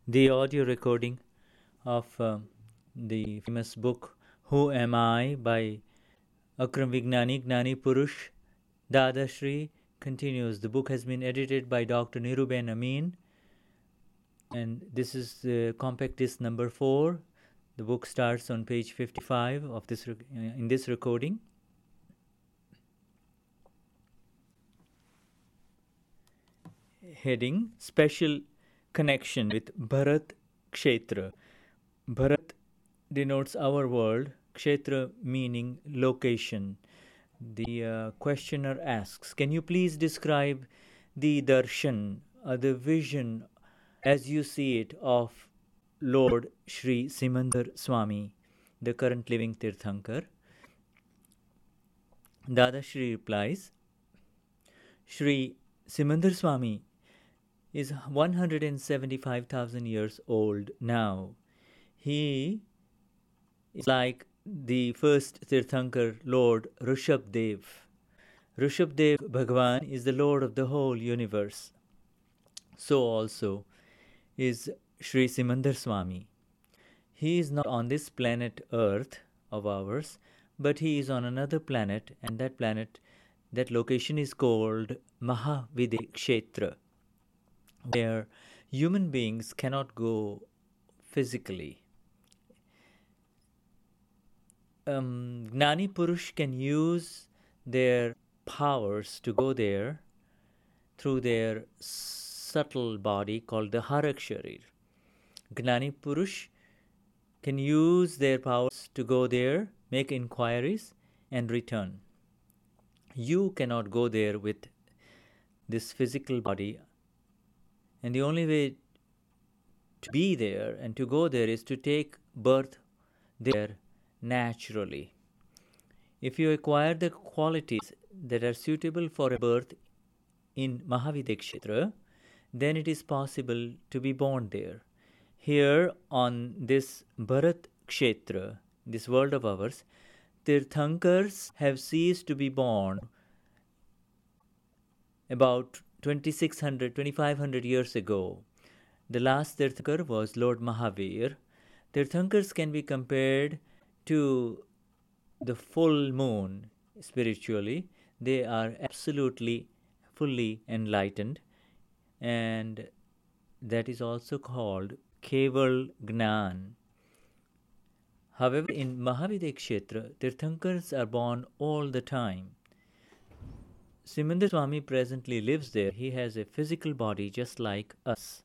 the audio recording of the famous book Who Am I by Akram Vignani Gnani Purush Dada Shri continues. The book has been edited by Dr. Niruben Amin, and this is the compact disc number 4. The book starts on page 55 of in this recording. Heading: Special Connection with Bharat Kshetra. Bharat denotes our world, Kshetra meaning location. The questioner asks, can you please describe the darshan, the vision as you see it of Lord Sri Simandhar Swami, the current living Tirthankar? Dada Shri replies, Sri Simandhar Swami is 175,000 years old now. He is like the first Tirthankar, Lord Rishabdev. Rishabdev Bhagwan is the Lord of the whole universe. So also is Sri Simandhar Swami. He is not on this planet Earth of ours, but he is on another planet, and that location is called Mahavidya Kshetra, where human beings cannot go physically. Gnani Purush can use their powers to go there through their subtle body called the Harak Sharir. Gnani Purush can use their powers to go there, make inquiries, and return. You cannot go there with this physical body, and the only way to be there and to go there is to take birth there naturally. If you acquire the qualities that are suitable for a birth in Mahavidya Kshetra, then it is possible to be born there. Here on this Bharat Kshetra, this world of ours, Tirthankars have ceased to be born about 2500 years ago. The last Tirthankar was Lord Mahavir. Tirthankars can be compared to the full moon spiritually. They are absolutely, fully enlightened, and that is also called Keval Gnan. However, in Mahavidya Kshetra, Tirthankars are born all the time. Simandhar Swami presently lives there. He has a physical body just like us.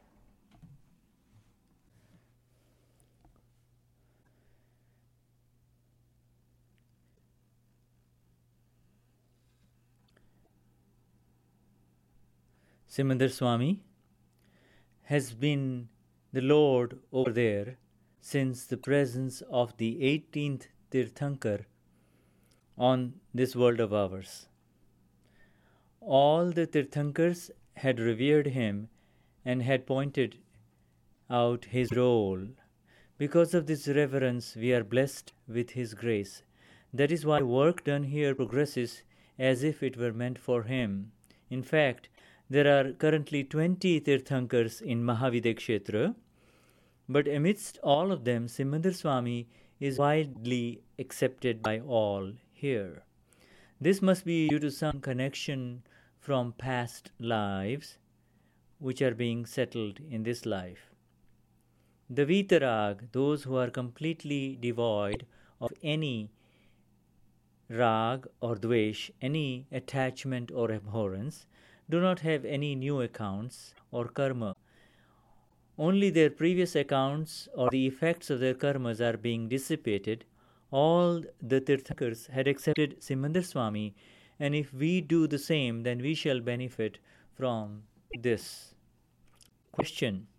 Simandhar Swami has been the Lord over there since the presence of the 18th Tirthankar on this world of ours. All the Tirthankars had revered him and had pointed out his role. Because of this reverence, we are blessed with his grace. That is why work done here progresses as if it were meant for him. In fact, there are currently 20 Tirthankars in Mahavidya Kshetra, but amidst all of them, Simandhar Swami is widely accepted by all here. This must be due to some connection from past lives which are being settled in this life. The Vitarag, those who are completely devoid of any rag or dvesh, any attachment or abhorrence, do not have any new accounts or karma. Only their previous accounts or the effects of their karmas are being dissipated. All the Tirthankars had accepted Simandhar Swami, and if we do the same, then we shall benefit from this. Question: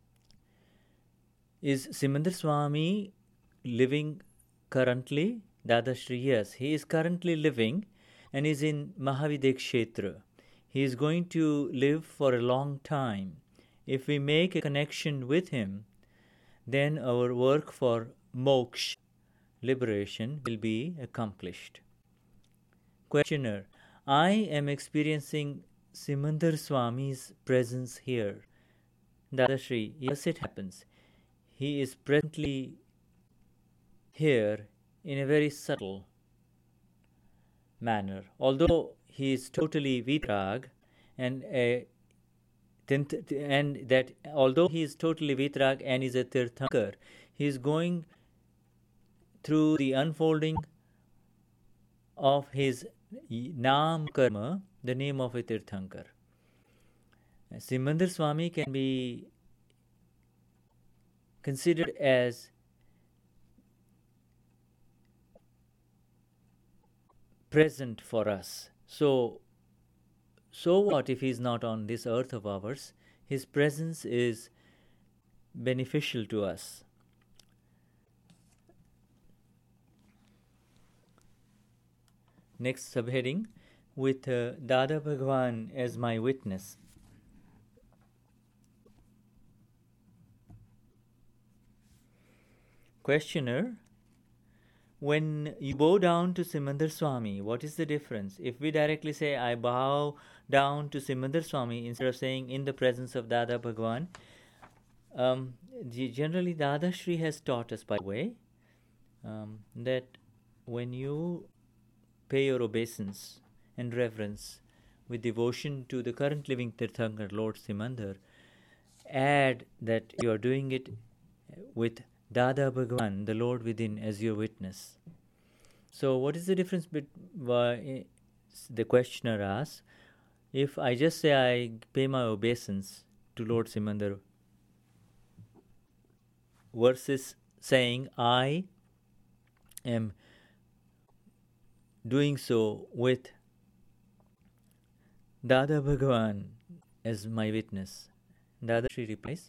is Simandhar Swami living currently? Dada Shri, yes, he is currently living and is in Mahavidya Kshetra. He is going to live for a long time. If we make a connection with him, then our work for moksha, liberation, will be accomplished. Questioner: I am experiencing Simandhar Swami's presence here. Dadashri, yes, it happens. He is presently here in a very subtle manner. Although he is totally vitrag, and that although he is totally vitrag and is a tirthankar, he is going through the unfolding of his Naam Karma, the name of a tirthankar. Simandhar Swami can be considered as present for us. So what if he is not on this earth of ours? His presence is beneficial to us. Next subheading, with Dada Bhagwan as my witness. Questioner, when you bow down to Simandhar Swami, what is the difference? If we directly say, I bow down to Simandhar Swami, instead of saying in the presence of Dada Bhagwan, generally Dada Shri has taught us by way that when you pay your obeisance and reverence with devotion to the current living Tirthankar, Lord Simandhar, add that you are doing it with Dada Bhagwan, the Lord within, as your witness. So what is the difference between, the questioner asks, if I just say I pay my obeisance to Lord Simandhar versus saying I am doing so with Dada Bhagwan as my witness? Dada Shri replies,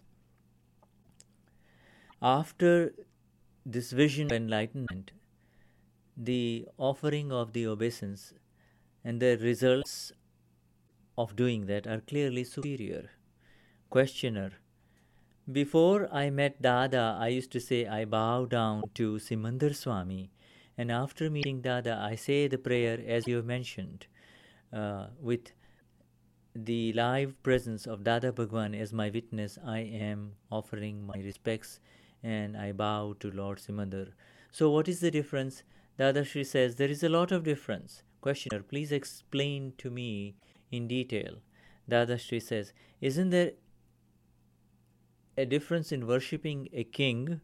after this vision of enlightenment, the offering of the obeisance and the results of doing that are clearly superior. Questioner, before I met Dada, I used to say I bow down to Simandhar Swami, and after meeting Dada, I say the prayer as you have mentioned, with the live presence of Dada Bhagwan as my witness. I am offering my respects and I bow to Lord Simandhar. So what is the difference? Dada Shri says there is a lot of difference. Questioner, please explain to me in detail. Dada Shri says, isn't there a difference in worshipping a king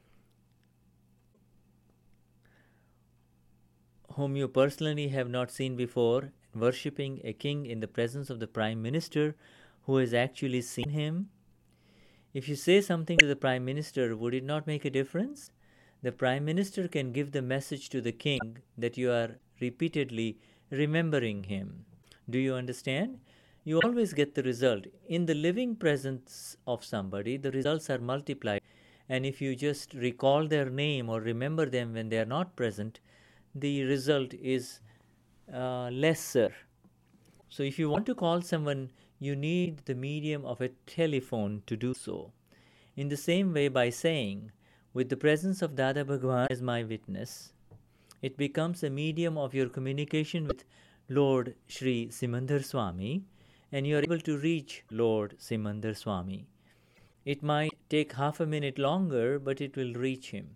whom you personally have not seen before, and worshipping a king in the presence of the Prime Minister who has actually seen him? If you say something to the Prime Minister, would it not make a difference? The Prime Minister can give the message to the king that you are repeatedly remembering him. Do you understand? You always get the result. In the living presence of somebody, the results are multiplied. And if you just recall their name or remember them when they are not present, the result is lesser. So if you want to call someone, you need the medium of a telephone to do so. In the same way, by saying, with the presence of Dada Bhagwan as my witness, it becomes a medium of your communication with Lord Shri Simandhar Swami, and you are able to reach Lord Simandhar Swami. It might take half a minute longer, but it will reach him.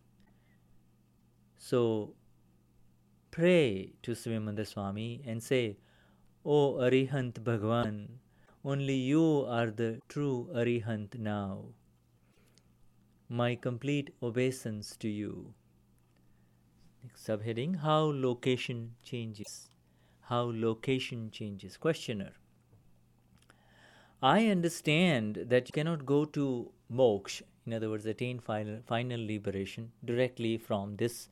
So pray to Simandhar Swami and say, O Arihant Bhagwan, only you are the true Arihant now. My complete obeisance to you. Next subheading, how location changes. How location changes. Questioner, I understand that you cannot go to moksha, in other words, attain final liberation directly from this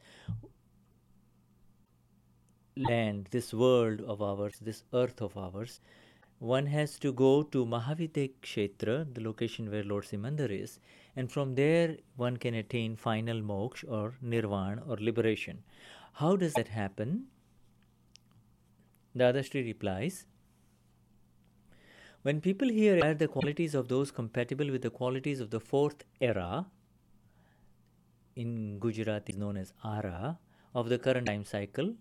land, this world of ours, this earth of ours. One has to go to Mahavidya Kshetra, the location where Lord Simandhar is, and from there one can attain final moksha or nirvana or liberation. How does that happen? Dada Shri replies, when people here acquire the qualities of those compatible with the qualities of the fourth era, in Gujarati is known as Ara, of the current time cycle,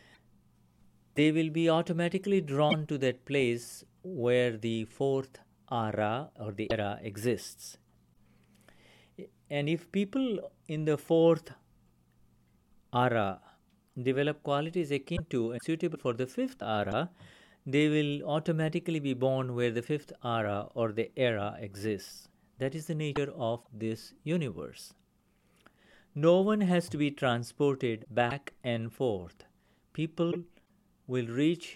they will be automatically drawn to that place where the fourth ara or the era exists. And if people in the fourth ara develop qualities akin to and suitable for the fifth ara, they will automatically be born where the fifth ara or the era exists. That is the nature of this universe. No one has to be transported back and forth. People will reach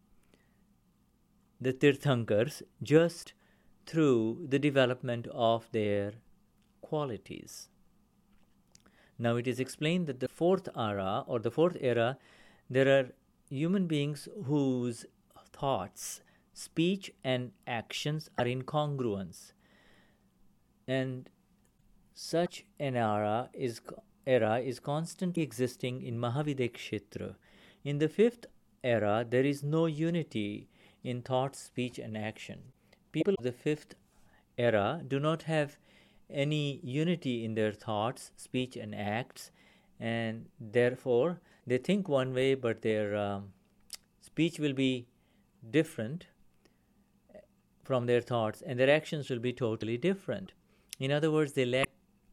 the Tirthankars just through the development of their qualities. Now it is explained that the fourth ara or the fourth era, there are human beings whose thoughts, speech and actions are in congruence. And such an era is constantly existing in Mahavidya Kshetra. In the fifth era, there is no unity in thought, speech and action. People of the fifth era do not have any unity in their thoughts, speech and acts, and therefore they think one way but their speech will be different from their thoughts and their actions will be totally different. In other words, they lack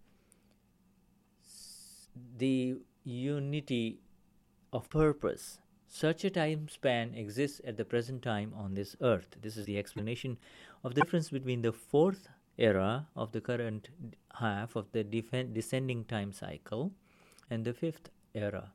the unity of purpose. Such a time span exists at the present time on this earth. This is the explanation of the difference between the fourth era of the current half of the descending time cycle and the fifth era.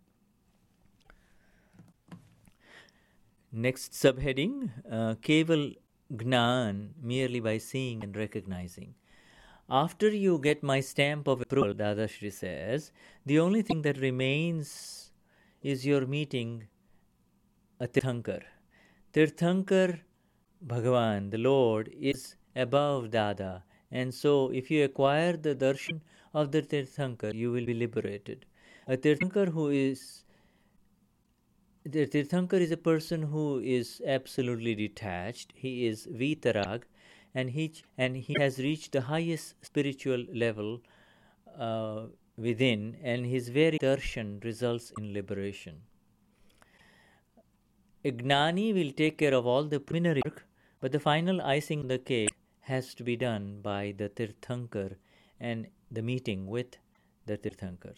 Next subheading, Keval Gnan, merely by seeing and recognizing. After you get my stamp of approval, Dadashri says, the only thing that remains is your meeting a Tirthankar. Tirthankar Bhagavan, the Lord, is above Dada, and so if you acquire the darshan of the Tirthankar, you will be liberated. The Tirthankar is a person who is absolutely detached. He is Vitarag, and he has reached the highest spiritual level within, and his very darshan results in liberation. A Gnani will take care of all the preliminary work, but the final icing on the cake has to be done by the Tirthankar and the meeting with the Tirthankar.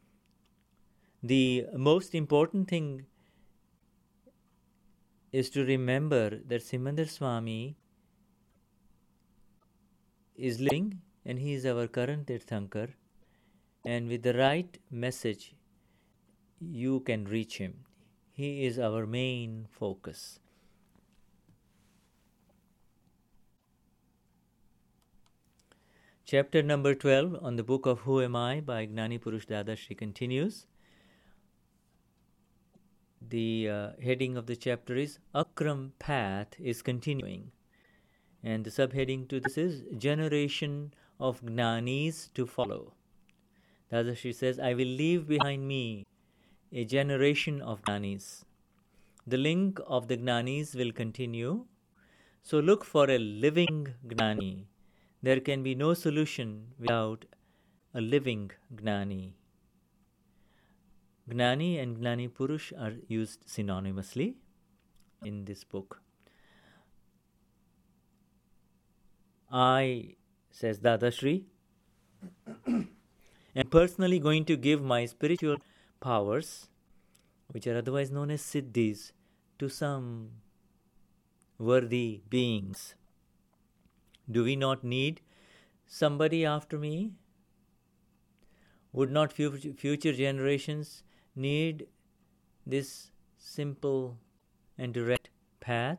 The most important thing is to remember that Simandar Swami is living and he is our current Tirthankar, and with the right message you can reach him. He is our main focus. Chapter number 12 on the book of Who Am I by Gnani Purush Dadashri continues. The heading of the chapter is Akram Path is continuing. And the subheading to this is Generation of Gnanis to follow. Dadashri says, I will leave behind me a generation of Gnanis. The link of the Gnanis will continue. So look for a living Gnani. There can be no solution without a living Gnani. Gnani and Gnani Purush are used synonymously in this book. I, says Dadashri, am personally going to give my spiritual powers, which are otherwise known as siddhis, to some worthy beings. Do we not need somebody after me? Would not future generations need this simple and direct path?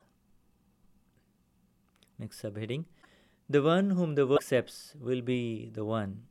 Next subheading. The one whom the world accepts will be the one.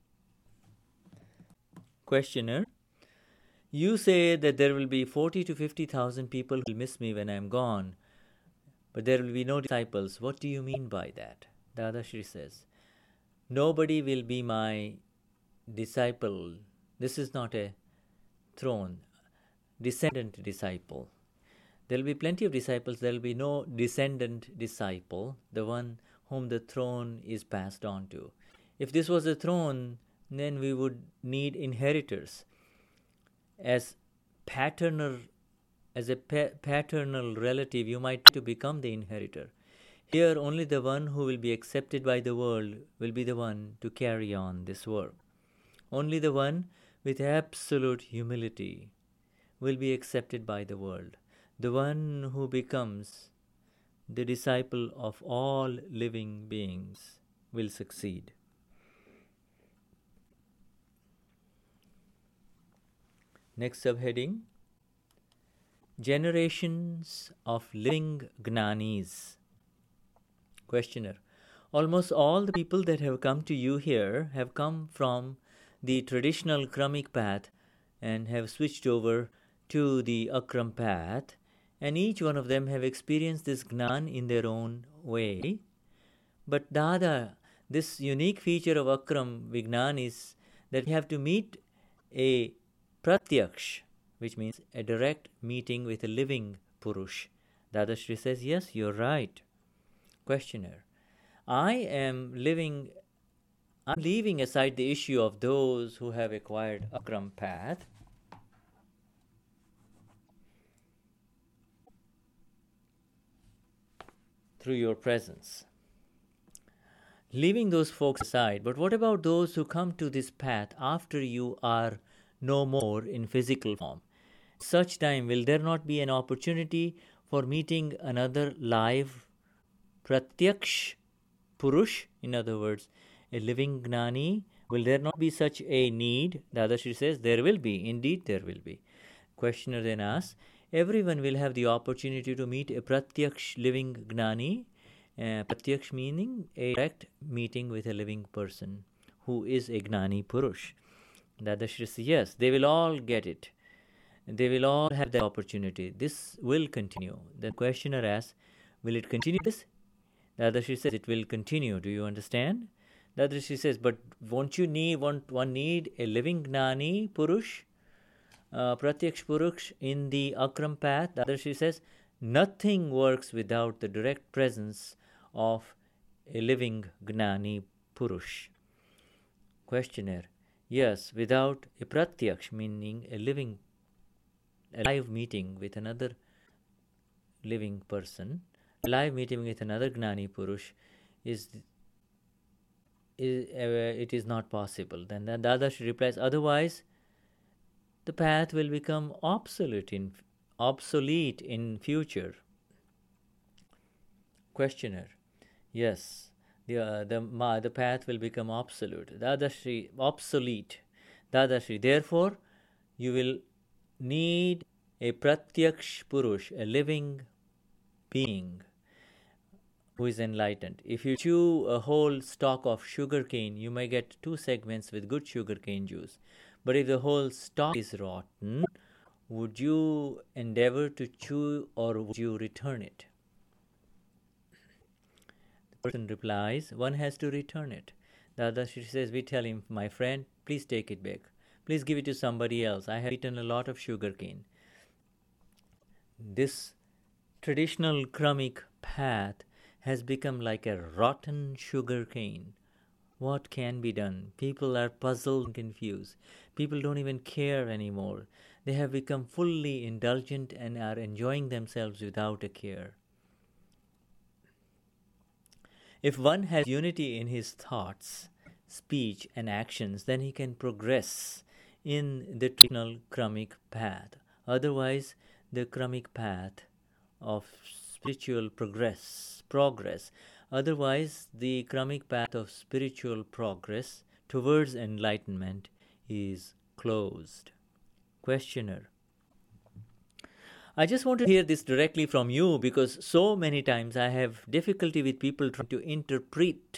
Questioner. You say that there will be 40 to 50,000 people who will miss me when I am gone, but there will be no disciples. What do you mean by that? Dadashri says, nobody will be my disciple. This is not a throne. Descendant disciple. There will be plenty of disciples. There will be no descendant disciple, the one whom the throne is passed on to. If this was a throne, then we would need inheritors. As a paternal relative, you might to become the inheritor. Here only the one who will be accepted by the world will be the one to carry on this work. Only the one with absolute humility will be accepted by the world. The one who becomes the disciple of all living beings will succeed. Next subheading: Generations of living Gnanis. Questioner: almost all the people that have come to you here have come from the traditional Kramic path and have switched over to the Akram path, and each one of them have experienced this Gnan in their own way. But Dada, this unique feature of Akram Vignan is that we have to meet a Pratyaksh, which means a direct meeting with a living Purush. Dada Shri says, yes, you're right. Questioner: I'm leaving aside the issue of those who have acquired Akram path. Through your presence. Leaving those folks aside, but what about those who come to this path after you are no more in physical form? Such time, will there not be an opportunity for meeting another live Pratyaksh Purush? In other words, a living Gnani? Will there not be such a need? Dadashi says, there will be. Indeed, there will be. Questioner then asks, everyone will have the opportunity to meet a Pratyaksh living Gnani. Pratyaksh meaning a direct meeting with a living person who is a Gnani Purush. Dadashi says, yes, they will all get it. They will all have that opportunity. This will continue. The questioner asks, will it continue this? Dadashi says, it will continue. Do you understand? Dadashi says, but won't one need a living Gnani Purush? Pratyaksh Purush in the Akram path? Dadashi says, nothing works without the direct presence of a living Gnani Purush. Questioner: yes, without a Pratyaksh, meaning a live meeting with another living person, a live meeting with another Gnani Purush it is not possible. Then Dadashi replies, otherwise the path will become obsolete in future. Questioner: yes, the path will become obsolete. Obsolete. Dadashi, therefore, you will need a Pratyaksh Purush, a living being who is enlightened. If you chew a whole stalk of sugar cane, you may get 2 segments with good sugar cane juice. But if the whole stalk is rotten, would you endeavor to chew or would you return it? The person replies, one has to return it. Dadashi says, we tell him, my friend, please take it back. Please give it to somebody else. I have eaten a lot of sugar cane. This traditional Kramic path has become like a rotten sugar cane. What can be done? People are puzzled and confused. People don't even care anymore. They have become fully indulgent and are enjoying themselves without a care. If one has unity in his thoughts, speech, and actions, then he can progress in the traditional Kramic path. Otherwise, the Kramic path of spiritual progress. Otherwise, the Kramic path of spiritual progress towards enlightenment is closed. Questioner: I just want to hear this directly from you, because so many times I have difficulty with people trying to interpret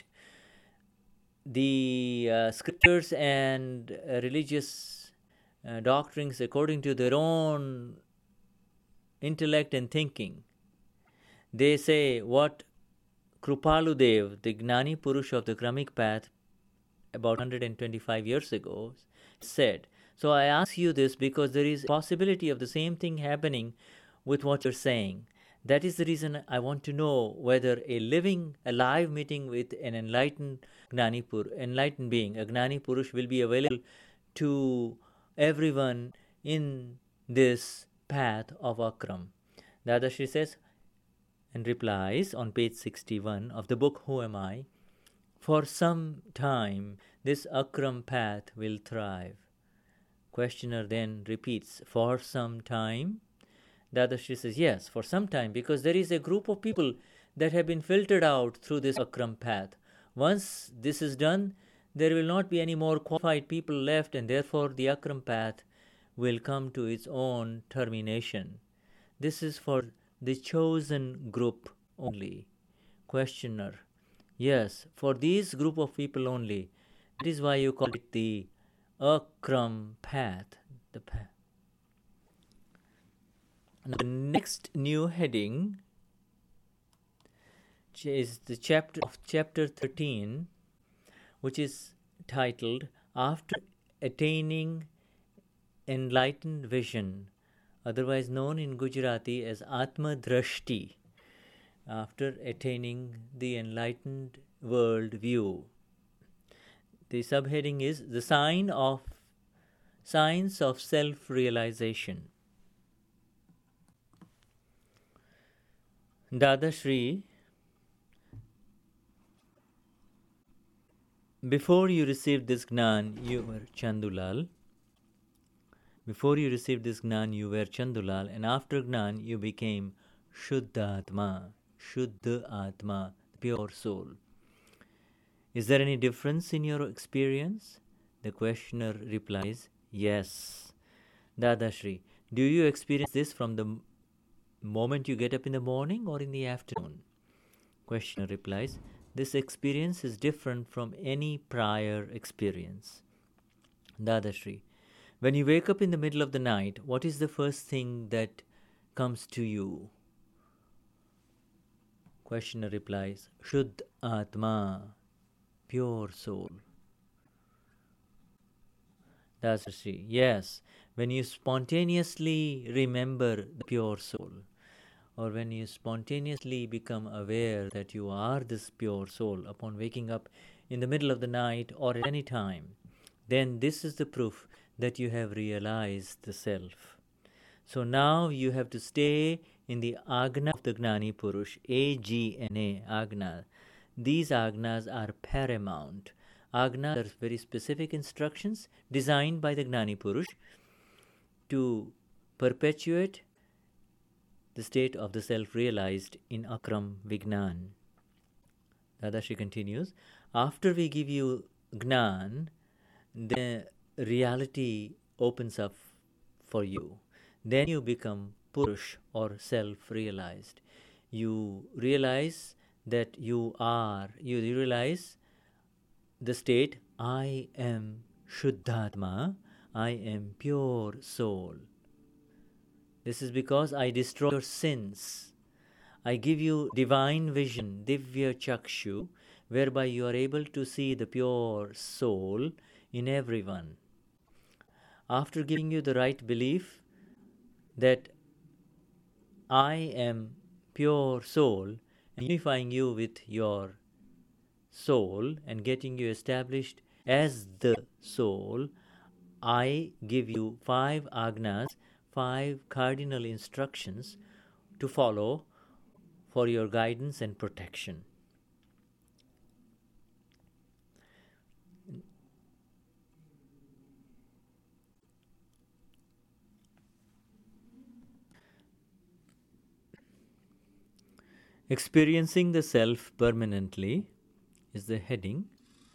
the scriptures and religious doctrines according to their own intellect and thinking. They say what Krupaludev, the Gnani Purush of the Kramic path, about 125 years ago, said. So I ask you this because there is a possibility of the same thing happening with what you're saying. That is the reason I want to know whether a live meeting with an enlightened being, a Gnani Purush, will be available to everyone in this path of Akram. Dadashi says, and replies on page 61 of the book Who Am I? For some time this Akram path will thrive. Questioner then repeats, for some time? Dadashri says, yes, for some time, because there is a group of people that have been filtered out through this Akram path. Once this is done, there will not be any more qualified people left, and therefore the Akram path will come to its own termination. This is for the chosen group only. Questioner, yes, for these group of people only. That is why you call it the Akram path. The path. Now, the next new heading is the chapter 13, which is titled After Attaining Enlightened Vision, otherwise known in Gujarati as Atma Drashti, after attaining the enlightened world view. The subheading is the signs of self-realization. Dadashri, before you received this Gnan, you were Chandulal. Before you received this Gnan, you were Chandulal, and after Gnan, you became Shuddha Atma, pure soul. Is there any difference in your experience? The questioner replies, yes. Dadashri, do you experience this from the moment you get up in the morning or in the afternoon? Questioner replies, this experience is different from any prior experience. Dadashri, when you wake up in the middle of the night, what is the first thing that comes to you? Questioner replies, Shuddha Atma, pure soul. Dadashri, yes, when you spontaneously remember the pure soul, or when you spontaneously become aware that you are this pure soul upon waking up in the middle of the night or at any time, then this is the proof that you have realized the self. So now you have to stay in the Agna of the Gnani Purush, A-G-N-A, Agna. These Agnas are paramount. Agnas are very specific instructions designed by the Gnani Purush to perpetuate the state of the self-realized in Akram Vignan. Dadashi continues, after we give you Gnan, the reality opens up for you. Then you become Purush or self-realized. You realize that you realize the state, I am Shuddhatma, I am pure soul. This is because I destroy your sins. I give you divine vision, Divya Chakshu, whereby you are able to see the pure soul in everyone. After giving you the right belief that I am pure soul and unifying you with your soul and getting you established as the soul, I give you 5 agnas, 5 cardinal instructions to follow for your guidance and protection. Experiencing the self permanently is the heading.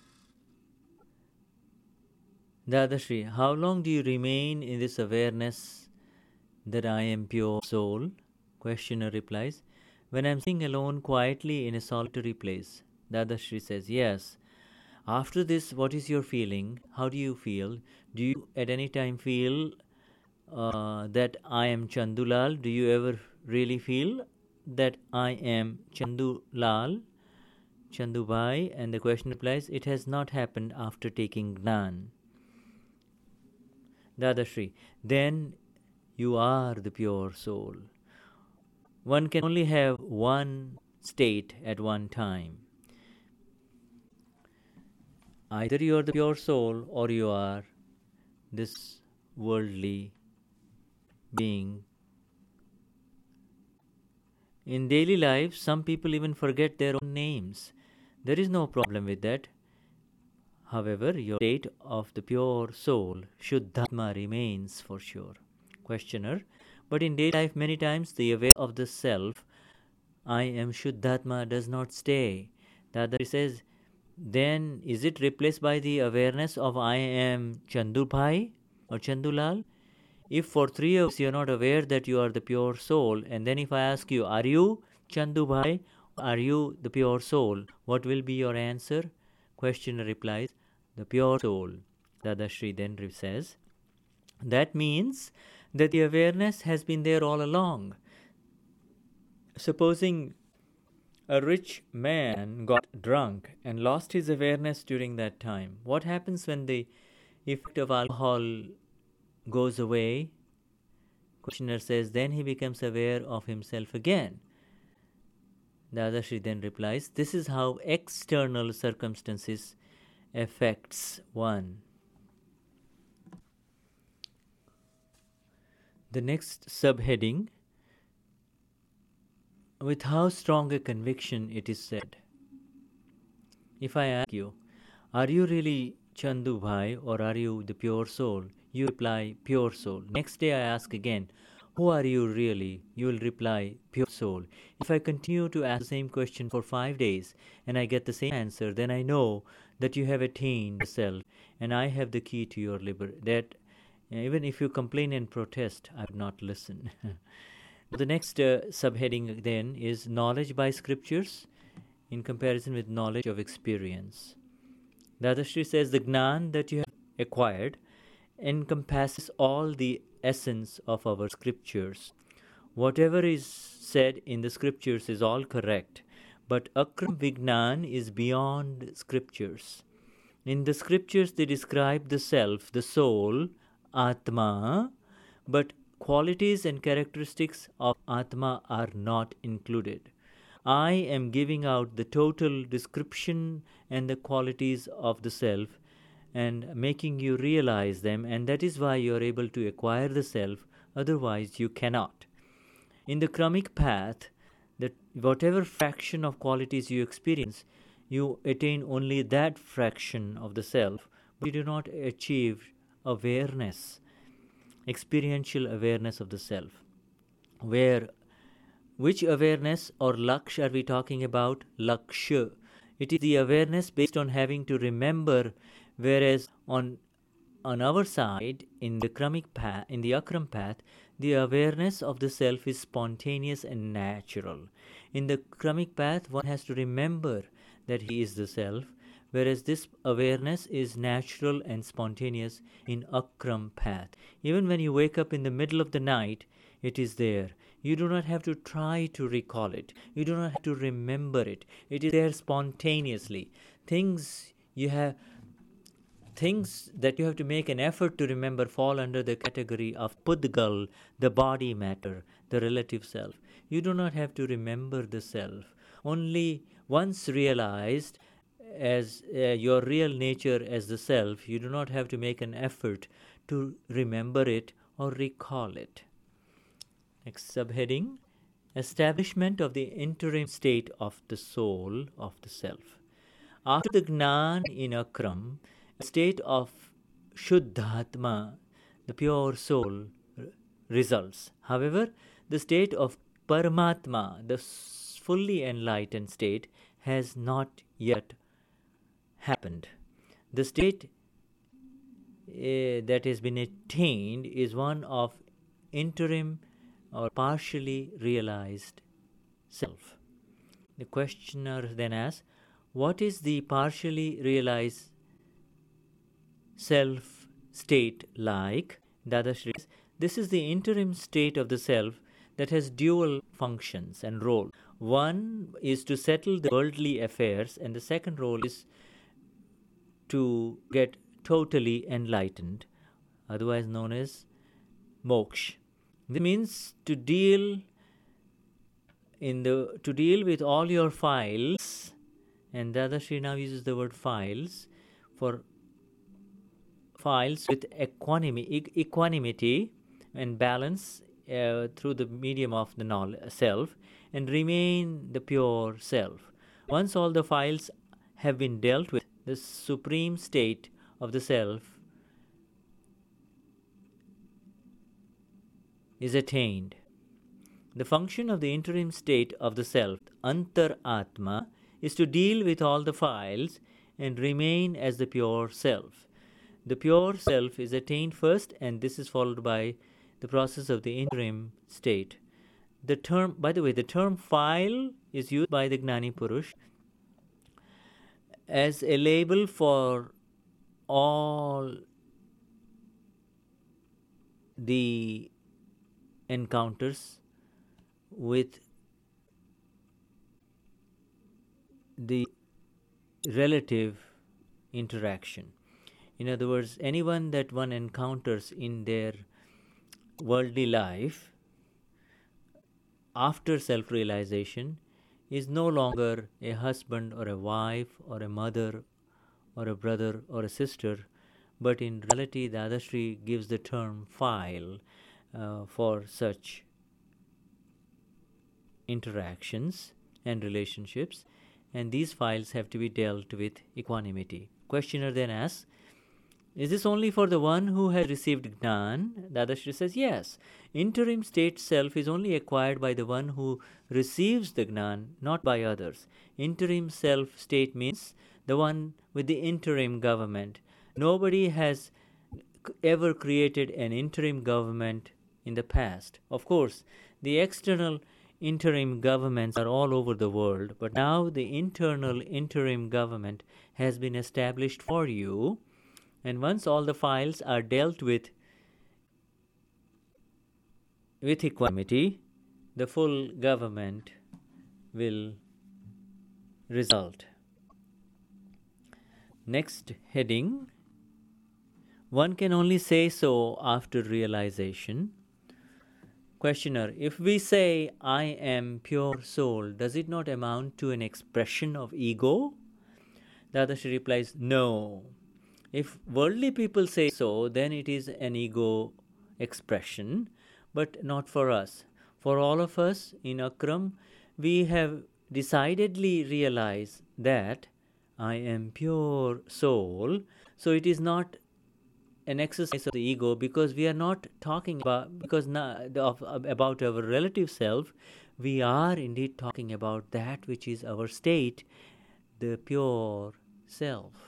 Dadashri, how long do you remain in this awareness that I am pure soul? Questioner replies, when I am sitting alone quietly in a solitary place. Dadashri says, yes. After this, what is your feeling? How do you feel? Do you at any time feel that I am Chandulal? Do you ever really feel that I am Chandulal, Chandubai? And the question replies, it has not happened after taking Gnan. Dadashri, then you are the pure soul. One can only have one state at one time. Either you are the pure soul or you are this worldly being In daily life, some people even forget their own names. There is no problem with that. However, your state of the pure soul, Shuddhatma, remains for sure. Questioner: but in daily life, many times the awareness of the self, I am Shuddhatma, does not stay. Dada says, then is it replaced by the awareness of I am Chandubhai or Chandulal? If for 3 hours you are not aware that you are the pure soul, and then if I ask you, are you Chandubhai? Are you the pure soul? What will be your answer? Questioner replies, the pure soul. Dadashri then says, that means that the awareness has been there all along. Supposing a rich man got drunk and lost his awareness during that time. What happens when the effect of alcohol goes away? Questioner says, then he becomes aware of himself again. Dadashri then replies, this is how external circumstances affects one. The next subheading, with how strong a conviction it is said. If I ask you, are you really Chandu Bhai or are you the pure soul? You reply, pure soul. Next day I ask again, who are you really? You will reply, pure soul. If I continue to ask the same question for 5 days and I get the same answer, then I know that you have attained the self and I have the key to your liberty. That even if you complain and protest, I would not listen. The next subheading then is knowledge by scriptures in comparison with knowledge of experience. Dadashri says the Gnan that you have acquired encompasses all the essence of our scriptures. Whatever is said in the scriptures is all correct, but Akram Vignan is beyond scriptures. In the scriptures they describe the self, the soul, Atma, but qualities and characteristics of Atma are not included. I am giving out the total description and the qualities of the self and making you realize them, and that is why you are able to acquire the self, otherwise you cannot. In the Kramic path, that whatever fraction of qualities you experience, you attain only that fraction of the self, but you do not achieve awareness, experiential awareness of the self. Which awareness or laksh are we talking about? Lakshya. It is the awareness based on having to remember, whereas on our side, in the Kramic path, in the Akram path, the awareness of the self is spontaneous and natural. In the Kramic path, one has to remember that he is the self, whereas this awareness is natural and spontaneous in Akram path. Even when you wake up in the middle of the night, it is there. You do not have to try to recall it. You do not have to remember it. It is there spontaneously. Things that you have to make an effort to remember fall under the category of Pudgal, the body matter, the relative self. You do not have to remember the self. Only once realized as your real nature as the self, you do not have to make an effort to remember it or recall it. Next subheading, establishment of the interim state of the soul of the self. After the Gnan in Akram, a state of Shuddhatma, the pure soul, results. However, the state of Paramatma, the fully enlightened state, has not yet happened. The state that has been attained is one of interim or partially realized self. The questioner then asks, what is the partially realized self state like? Dadashri says, this is the interim state of the self that has dual functions and role. One is to settle the worldly affairs, and the second role is to get totally enlightened, otherwise known as moksha. This means to deal with all your files, and Dadashri now uses the word files for files with equanimity and balance through the medium of the self and remain the pure self. Once all the files have been dealt with, the supreme state of the self is attained. The function of the interim state of the self, Antaratma, is to deal with all the files and remain as the pure self. The pure self is attained first, and this is followed by the process of the interim state. The term file is used by the Gnani Purush as a label for all the encounters with the relative interaction. In other words, anyone that one encounters in their worldly life after self-realization is no longer a husband or a wife or a mother or a brother or a sister, but in reality the Adashri gives the term file for such interactions and relationships, and these files have to be dealt with equanimity. Questioner then asks, is this only for the one who has received Gnan? The Adashri says, yes. Interim state self is only acquired by the one who receives the Gnan, not by others. Interim self state means the one with the interim government. Nobody has ever created an interim government in the past. Of course, the external interim governments are all over the world, but now the internal interim government has been established for you, and once all the files are dealt with equanimity, the full government will result. Next heading, one can only say so after realization. Questioner, if we say, I am pure soul, does it not amount to an expression of ego? The Adashri replies, no. If worldly people say so, then it is an ego expression, but not for us. For all of us in Akram, we have decidedly realized that I am pure soul, so it is not an exercise of the ego, because we are not talking about about our relative self. We are indeed talking about that which is our state, the pure self.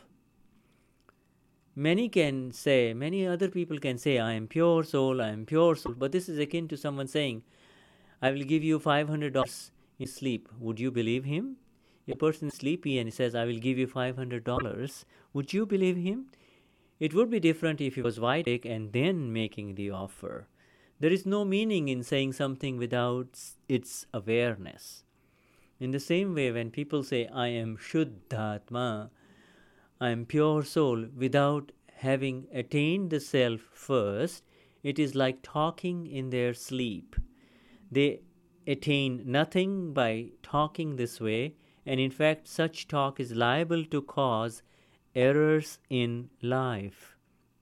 Many other people can say, I am pure soul, but this is akin to someone saying, I will give you $500 in sleep. Would you believe him? A person is sleepy and he says, I will give you $500. Would you believe him? It would be different if he was wide awake and then making the offer. There is no meaning in saying something without its awareness. In the same way, when people say, I am Shuddhatma, I am pure soul, without having attained the self first, it is like talking in their sleep. They attain nothing by talking this way, and in fact such talk is liable to cause errors in life.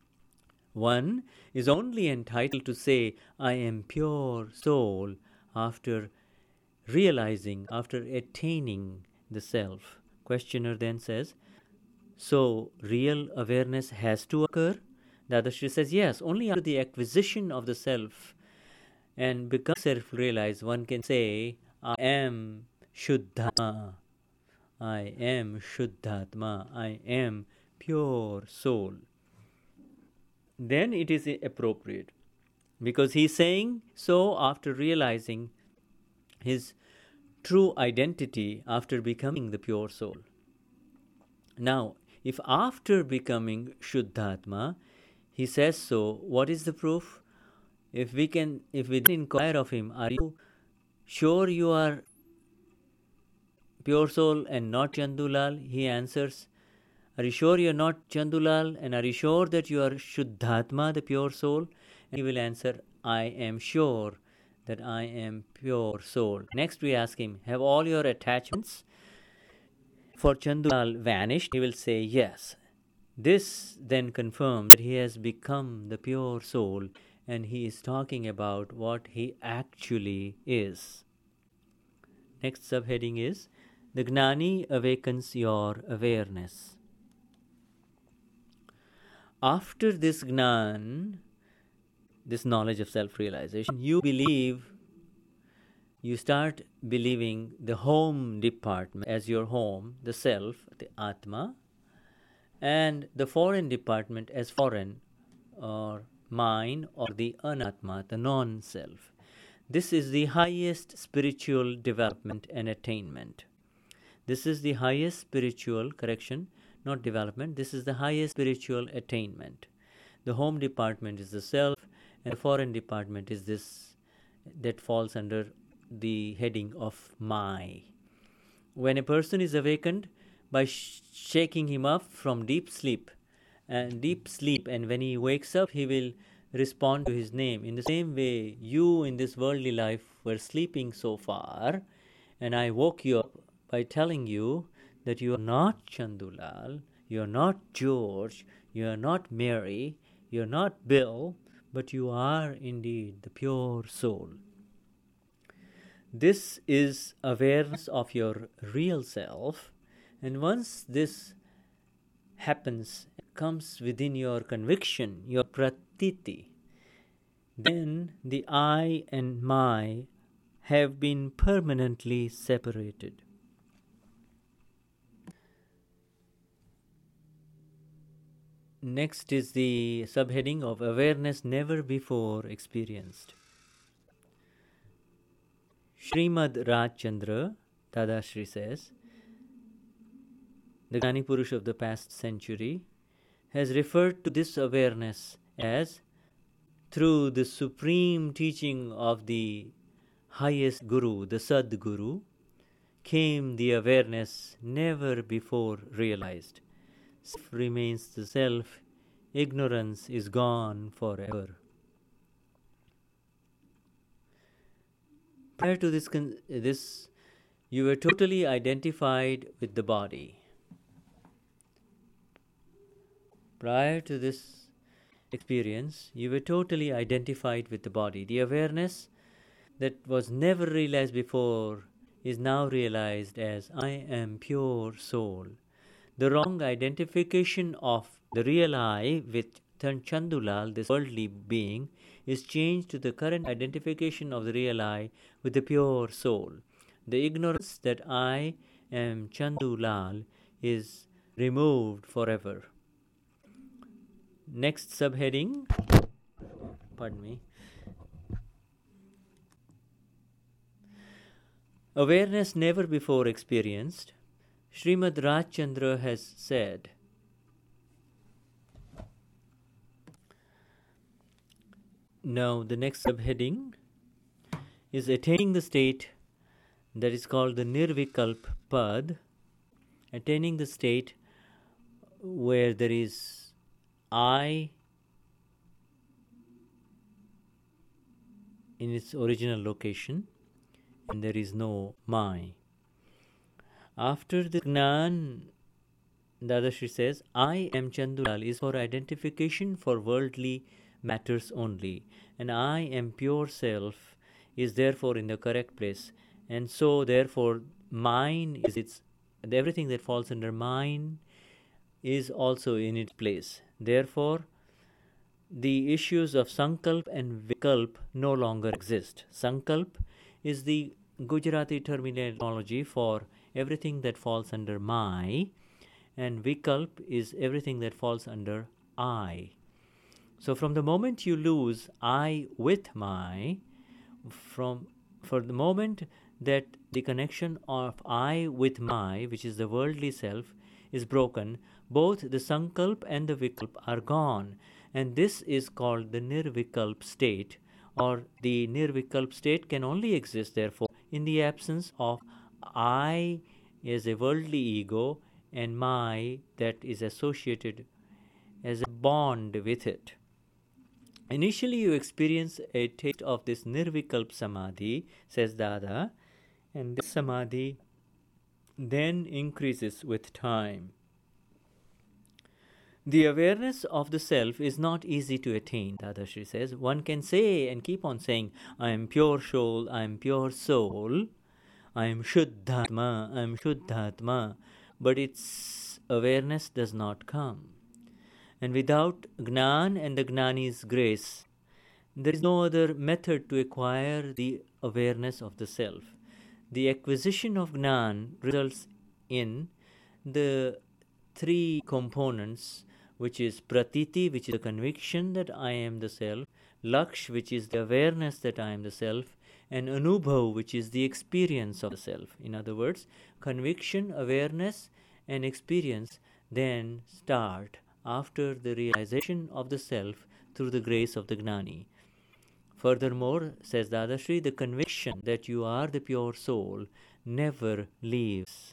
One is only entitled to say, I am pure soul, after realizing, after attaining the self. Questioner then says, so real awareness has to occur? The Adashri says, yes, only after the acquisition of the self and become self-realized, one can say, I am Shuddhatma. I am Shuddhatma. I am pure soul. Then it is appropriate, because he is saying so after realizing his true identity after becoming the pure soul. Now, if after becoming Shuddhatma he says so, what is the proof? If we then inquire of him, are you sure you are pure soul and not Chandulal? He answers, are you sure you are not Chandulal, and are you sure that you are Shuddhatma, the pure soul? And he will answer, I am sure that I am pure soul. Next we ask him, have all your attachments for Chandulal vanished? He will say yes. This then confirms that he has become the pure soul and he is talking about what he actually is. Next subheading is the Gnani awakens your awareness. After this Gnan, this knowledge of self-realization, you start believing the home department as your home, the self, the Atma, and the foreign department as foreign, or mine, or the Anatma, the non-self. This is the highest spiritual development and attainment. This is the highest spiritual, not development, this is the highest spiritual attainment. The home department is the self, and the foreign department is this that falls under the heading of my. When a person is awakened by shaking him up from deep sleep, and when he wakes up, he will respond to his name. In the same way, you in this worldly life were sleeping so far, and I woke you up by telling you that you are not Chandulal, you are not George, you are not Mary, you are not Bill, but you are indeed the pure soul. This is awareness of your real self, and once this happens, it comes within your conviction, your pratiti, then the I and my have been permanently separated. Next is the subheading of awareness never before experienced. Srimad Rajchandra Dadashri says, the Gnani Purush of the past century has referred to this awareness as, through the supreme teaching of the highest Guru, the Sadguru, came the awareness never before realized. Self remains the self, ignorance is gone forever. Prior to this, you were totally identified with the body. Prior to this experience, you were totally identified with the body. The awareness that was never realized before is now realized as I am pure soul. The wrong identification of the real I with Chandulal, this worldly being, is changed to the current identification of the real I with the pure soul. The ignorance that I am Chandulal is removed forever. Next subheading, awareness never before experienced. Srimad Rajchandra has said, now the next subheading is attaining the state that is called the Nirvikalp Pad, attaining the state where there is I in its original location and there is no my. After the Gnan, Dadashri says, I am Chandulal is for identification for worldly matters only, and I am pure self is therefore in the correct place, and so therefore mine is everything that falls under mine is also in its place. Therefore the issues of Sankalp and Vikalp no longer exist. Sankalp is the Gujarati terminology for everything that falls under my, and Vikalp is everything that falls under I. So from the moment you lose I with my, for the moment that the connection of I with my, which is the worldly self, is broken, both the Sankalp and the Vikalp are gone, and this is called the Nirvikalp state, or the Nirvikalp state can only exist therefore in the absence of I as a worldly ego and my that is associated as a bond with it. Initially you experience a taste of this Nirvikalp Samadhi, says Dada, and this Samadhi then increases with time. The awareness of the self is not easy to attain, Dadashri says. One can say and keep on saying, I am pure soul, I am pure soul, I am Shuddhatma, but its awareness does not come. And without Gnan and the Gnani's grace, there is no other method to acquire the awareness of the self. The acquisition of Gnan results in the three components, which is Pratiti, which is the conviction that I am the self, Laksh, which is the awareness that I am the self, and Anubhav, which is the experience of the self. In other words, conviction, awareness, and experience then start after the realization of the self through the grace of the Gnani. Furthermore, says Dadashri, the conviction that you are the pure soul never leaves.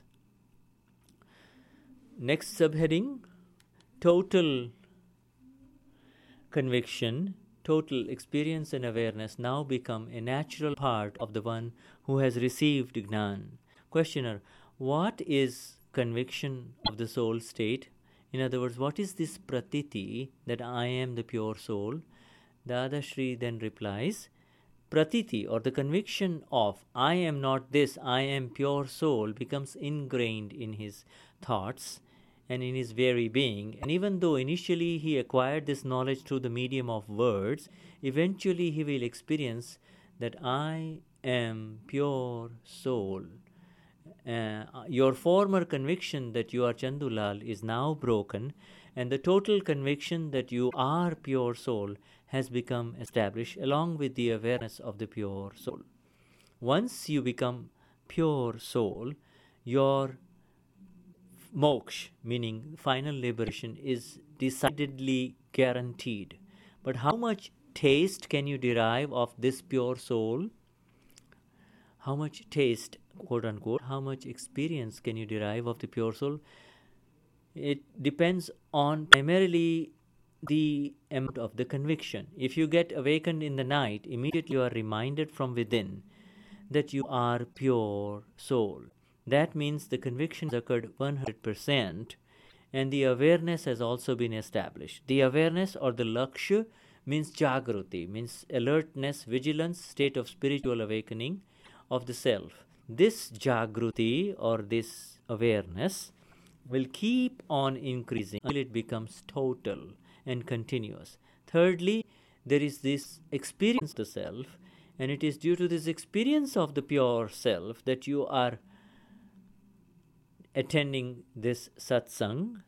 Next subheading, total conviction, total experience and awareness now become a natural part of the one who has received Gnan. Questioner, what is conviction of the soul state? In other words, what is this pratiti that I am the pure soul? Dadashri then replies, Pratiti, or the conviction of I am not this, I am pure soul, becomes ingrained in his thoughts and in his very being. And even though initially he acquired this knowledge through the medium of words, eventually he will experience that I am pure soul. Your former conviction that you are Chandulal is now broken, and the total conviction that you are pure soul has become established along with the awareness of the pure soul. Once you become pure soul, your moksha, meaning final liberation, is decidedly guaranteed. But how much taste can you derive of this pure soul? How much taste, quote unquote, how much experience can you derive of the pure soul? It depends on primarily the amount of the conviction. If you get awakened in the night, immediately you are reminded from within that you are pure soul. That means the conviction has occurred 100%, and the awareness has also been established. The awareness or the lakshya means jagruti, means alertness, vigilance, state of spiritual awakening of the self. This jagruti or this awareness will keep on increasing until it becomes total and continuous. Thirdly, there is this experience of the self, and it is due to this experience of the pure self that you are attending this satsang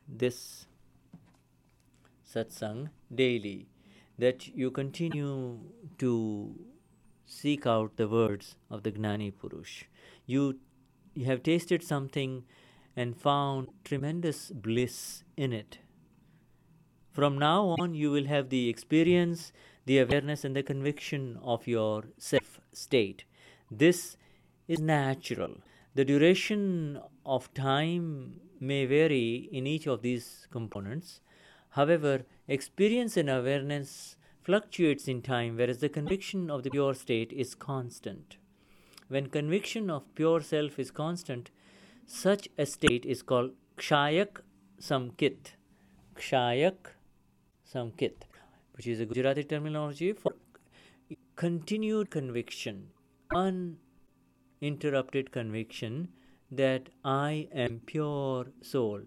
daily, that you continue to seek out the words of the Gnani Purush. You have tasted something and found tremendous bliss in it. From now on, you will have the experience, the awareness, and the conviction of your self state. This is natural. The duration of time may vary in each of these components. However, experience and awareness fluctuates in time, whereas the conviction of the pure state is constant. When conviction of pure self is constant, such a state is called Kshayak Samkit. Kshayak Samkit, which is a Gujarati terminology for continued conviction, uninterrupted conviction that I am pure soul.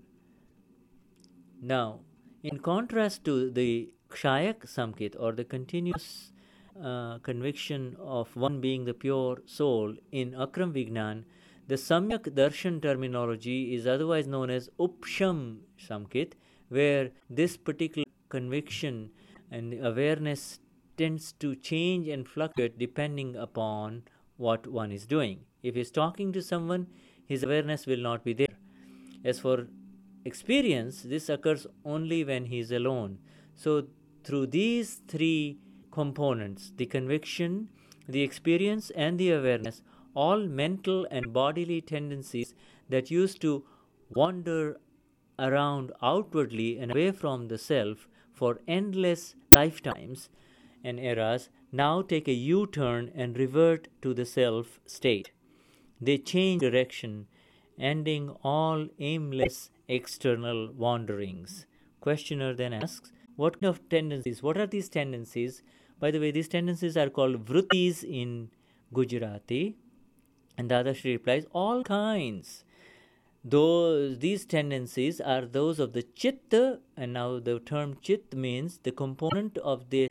Now, in contrast to the Kshayak Samkit, or the continuous conviction of one being the pure soul in Akram Vignan, the Samyak Darshan terminology is otherwise known as Upsham Samkit, where this particular conviction and awareness tends to change and fluctuate depending upon what one is doing. If he is talking to someone, his awareness will not be there. As for experience, this occurs only when he is alone. So through these three components, the conviction, the experience, and the awareness, all mental and bodily tendencies that used to wander around outwardly and away from the self for endless lifetimes and eras now take a U-turn and revert to the self state. They change direction, ending all aimless external wanderings. Questioner then asks, what kind of tendencies? What are these tendencies? By the way, these tendencies are called vrittis in Gujarati. And Dadashi replies, all kinds. These tendencies are those of the chitta, and now the term chit means the component of the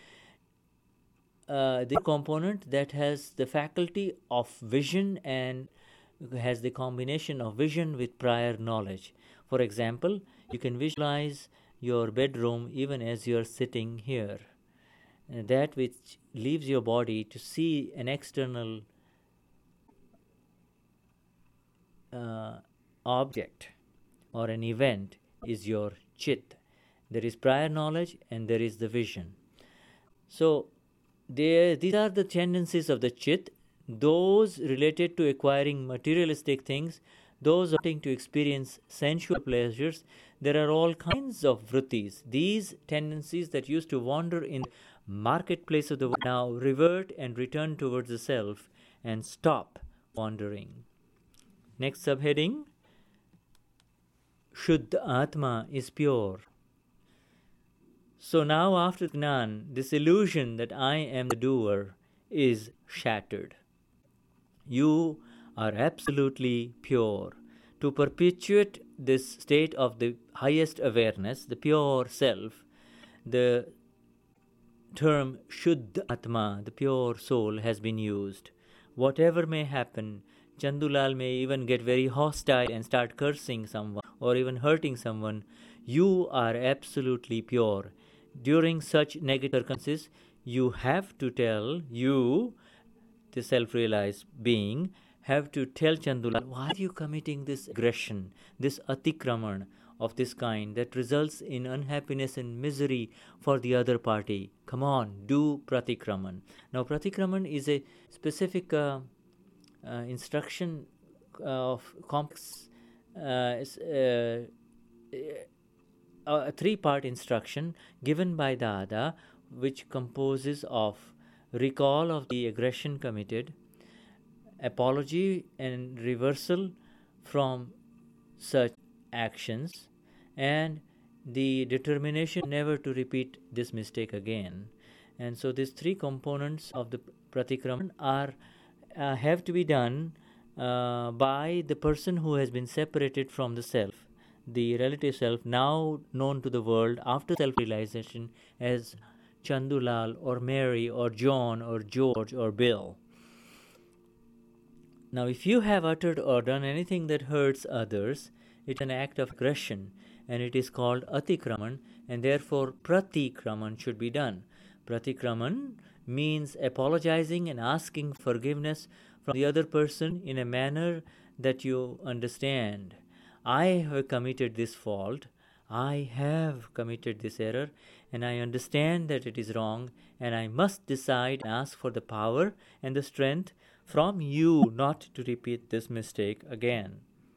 component that has the faculty of vision and has the combination of vision with prior knowledge. For example, you can visualize your bedroom even as you are sitting here. And that which leaves your body to see an external object or an event is your chit. There is prior knowledge and there is the vision. So these are the tendencies of the chit, those related to acquiring materialistic things, those wanting to experience sensual pleasures. There are all kinds of vrittis. These tendencies that used to wander in the marketplace of the world now revert and return towards the self and stop wandering. Next subheading, Shuddha Atma is pure. So now after Gnan, this illusion that I am the doer is shattered. You are absolutely pure. To perpetuate this state of the highest awareness, the pure self, the term Shuddha Atma, the pure soul, has been used. Whatever may happen, Chandulal may even get very hostile and start cursing someone or even hurting someone. You are absolutely pure. During such negative circumstances, you have to tell, you, the self-realized being, have to tell Chandulal, why are you committing this aggression, this atikraman of this kind that results in unhappiness and misery for the other party? Come on, do pratikraman. Now, pratikraman is a specific instruction of complex a three-part instruction given by Dada, which composes of recall of the aggression committed, apology and reversal from such actions, and the determination never to repeat this mistake again. And so these three components of the pratikraman are have to be done by the person who has been separated from the self, the relative self, now known to the world after self-realization as Chandulal or Mary or John or George or Bill. Now, if you have uttered or done anything that hurts others, it's an act of aggression, and it is called atikraman, and therefore pratikraman should be done. Pratikraman means apologizing and asking forgiveness from the other person in a manner that you understand. I have committed this fault, I have committed this error, and I understand that it is wrong, and I must decide and ask for the power and the strength from you not to repeat this mistake again.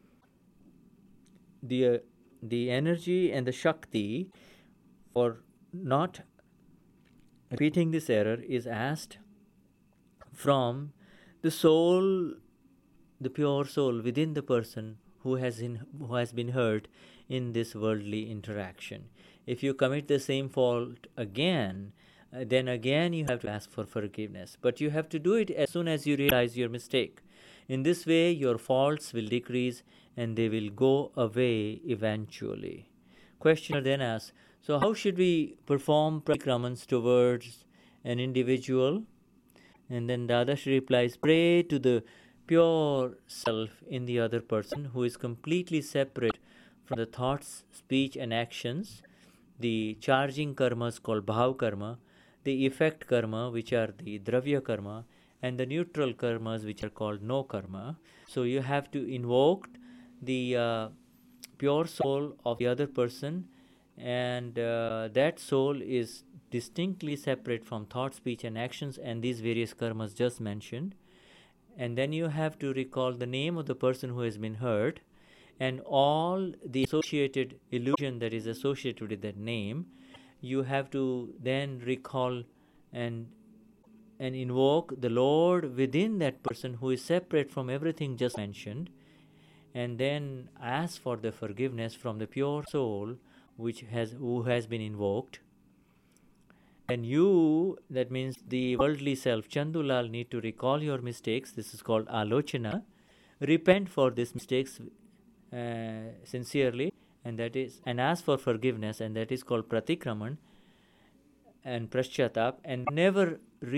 The energy and the Shakti for not repeating this error is asked from the soul, the pure soul within the person who has been hurt in this worldly interaction. If you commit the same fault again, then again you have to ask for forgiveness. But you have to do it as soon as you realize your mistake. In this way, your faults will decrease and they will go away eventually. Questioner then asks, so how should we perform pratikaramans towards an individual? And then Dadashi replies, pray to the pure self in the other person who is completely separate from the thoughts, speech and actions, the charging karmas called bhav karma, the effect karma which are the dravya karma, and the neutral karmas which are called no karma. So you have to invoke the pure soul of the other person, and that soul is distinctly separate from thought, speech and actions and these various karmas just mentioned. And then you have to recall the name of the person who has been hurt and all the associated illusion that is associated with that name. You have to then recall and invoke the Lord within that person who is separate from everything just mentioned, and then ask for the forgiveness from the pure soul who has been invoked. And you, that means the worldly self, Chandulal, need to recall your mistakes. This is called alochana. Repent for these mistakes sincerely, and ask for forgiveness, and that is called pratikraman and praschatap, and never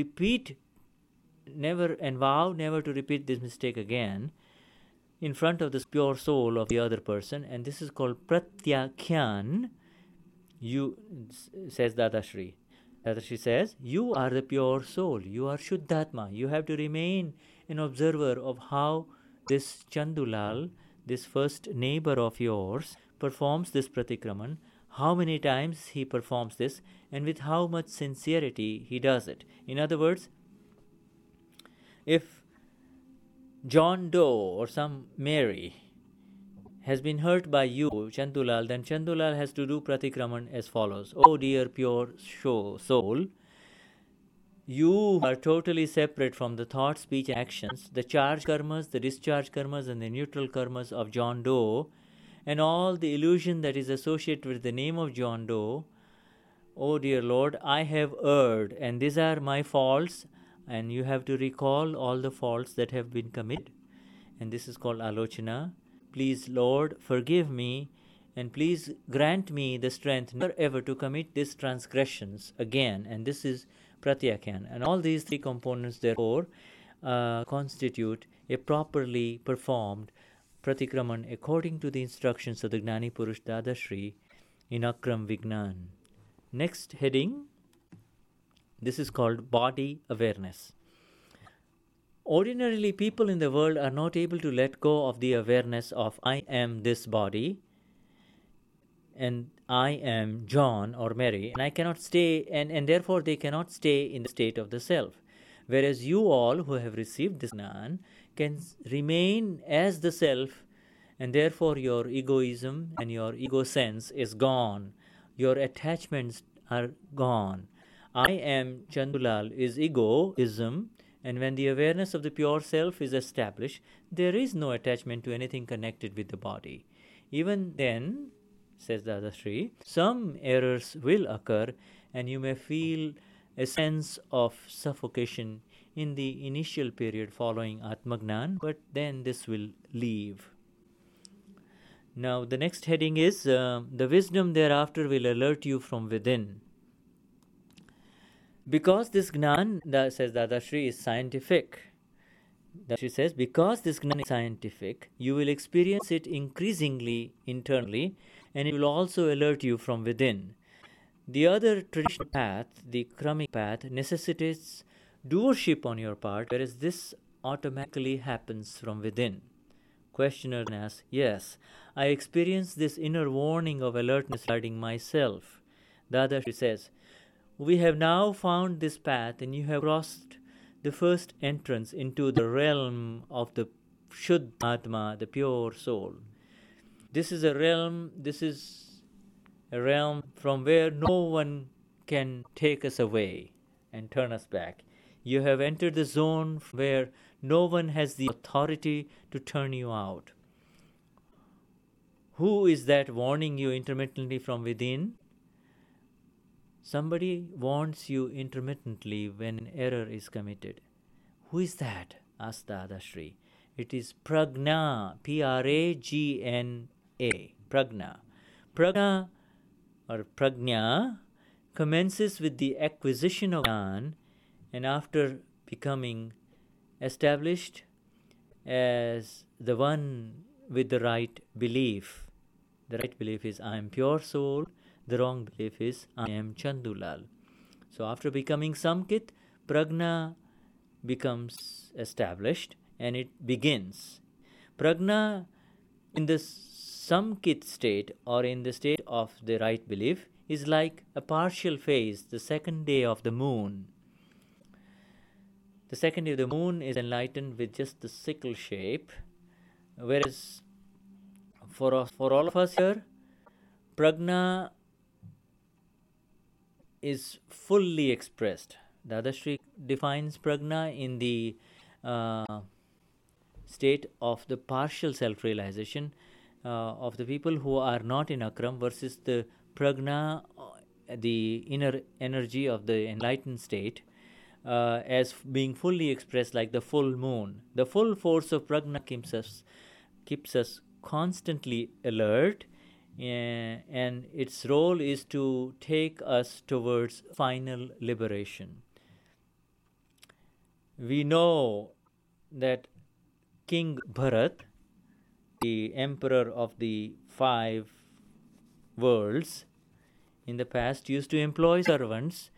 vow never to repeat this mistake again in front of this pure soul of the other person, and this is called pratyakhyan. You, says Dadashri. Dadashri says, you are the pure soul, you are Shuddhatma. You have to remain an observer of how this Chandulal, this first neighbor of yours, performs this pratikraman, how many times he performs this, and with how much sincerity he does it. In other words, if John Doe or some Mary has been hurt by you, Chandulal, then Chandulal has to do pratikraman as follows. Oh dear pure soul, you are totally separate from the thought, speech, actions, the charge karmas, the discharge karmas, and the neutral karmas of John Doe, and all the illusion that is associated with the name of John Doe. Oh dear Lord, I have erred, and these are my faults, and you have to recall all the faults that have been committed. And this is called alochana. Please, Lord, forgive me, and please grant me the strength never ever to commit these transgressions again. And this is pratyakyan. And all these three components, therefore, constitute a properly performed pratikraman according to the instructions of the Gnani Purush Dadashri in Akram Vignan. Next heading, this is called body awareness. Ordinarily, people in the world are not able to let go of the awareness of I am this body, and I am John or Mary, and I cannot stay, and therefore they cannot stay in the state of the self. Whereas you all who have received this Gnan can remain as the self, and therefore your egoism and your ego sense is gone. Your attachments are gone. I am Chandulal is egoism, and when the awareness of the pure self is established, there is no attachment to anything connected with the body. Even then, says Dadashri, some errors will occur, and you may feel a sense of suffocation in the initial period following Atmagnan, but then this will leave. Now, the next heading is the wisdom thereafter will alert you from within. Because this Gnan, says Dadashri, is scientific. Dadashri says, because this Gnan is scientific, you will experience it increasingly internally, and it will also alert you from within. The other traditional path, the Kramic path, necessitates doership on your part, whereas this automatically happens from within. Questioner asks, yes, I experience this inner warning of alertness regarding myself. Dadashri says, we have now found this path, and you have crossed the first entrance into the realm of the Shuddhatma, the pure soul. This is a realm from where no one can take us away and turn us back. You have entered the zone where no one has the authority to turn you out. Who is that warning you intermittently from within? Somebody warns you intermittently when an error is committed. Who is that? asked Dadashri. It is Pragna, Pragna. Pragna. Pragna or Pragna commences with the acquisition of Gnan, and after becoming established as the one with the right belief. The right belief is I am pure soul. The wrong belief is I am Chandulal. So after becoming Samkit, Pragna becomes established and it begins. Pragna in the Samkit state or in the state of the right belief is like a partial phase, the second day of the moon. The second day of the moon is enlightened with just the sickle shape, whereas for all of us here, Pragna is fully expressed. Dadashri defines Pragna in the state of the partial self-realization of the people who are not in Akram versus the prajna, the inner energy of the enlightened state, as being fully expressed like the full moon. The full force of prajna keeps us constantly alert, and its role is to take us towards final liberation. We know that King Bharat, the emperor of the 5 worlds, in the past used to employ servants,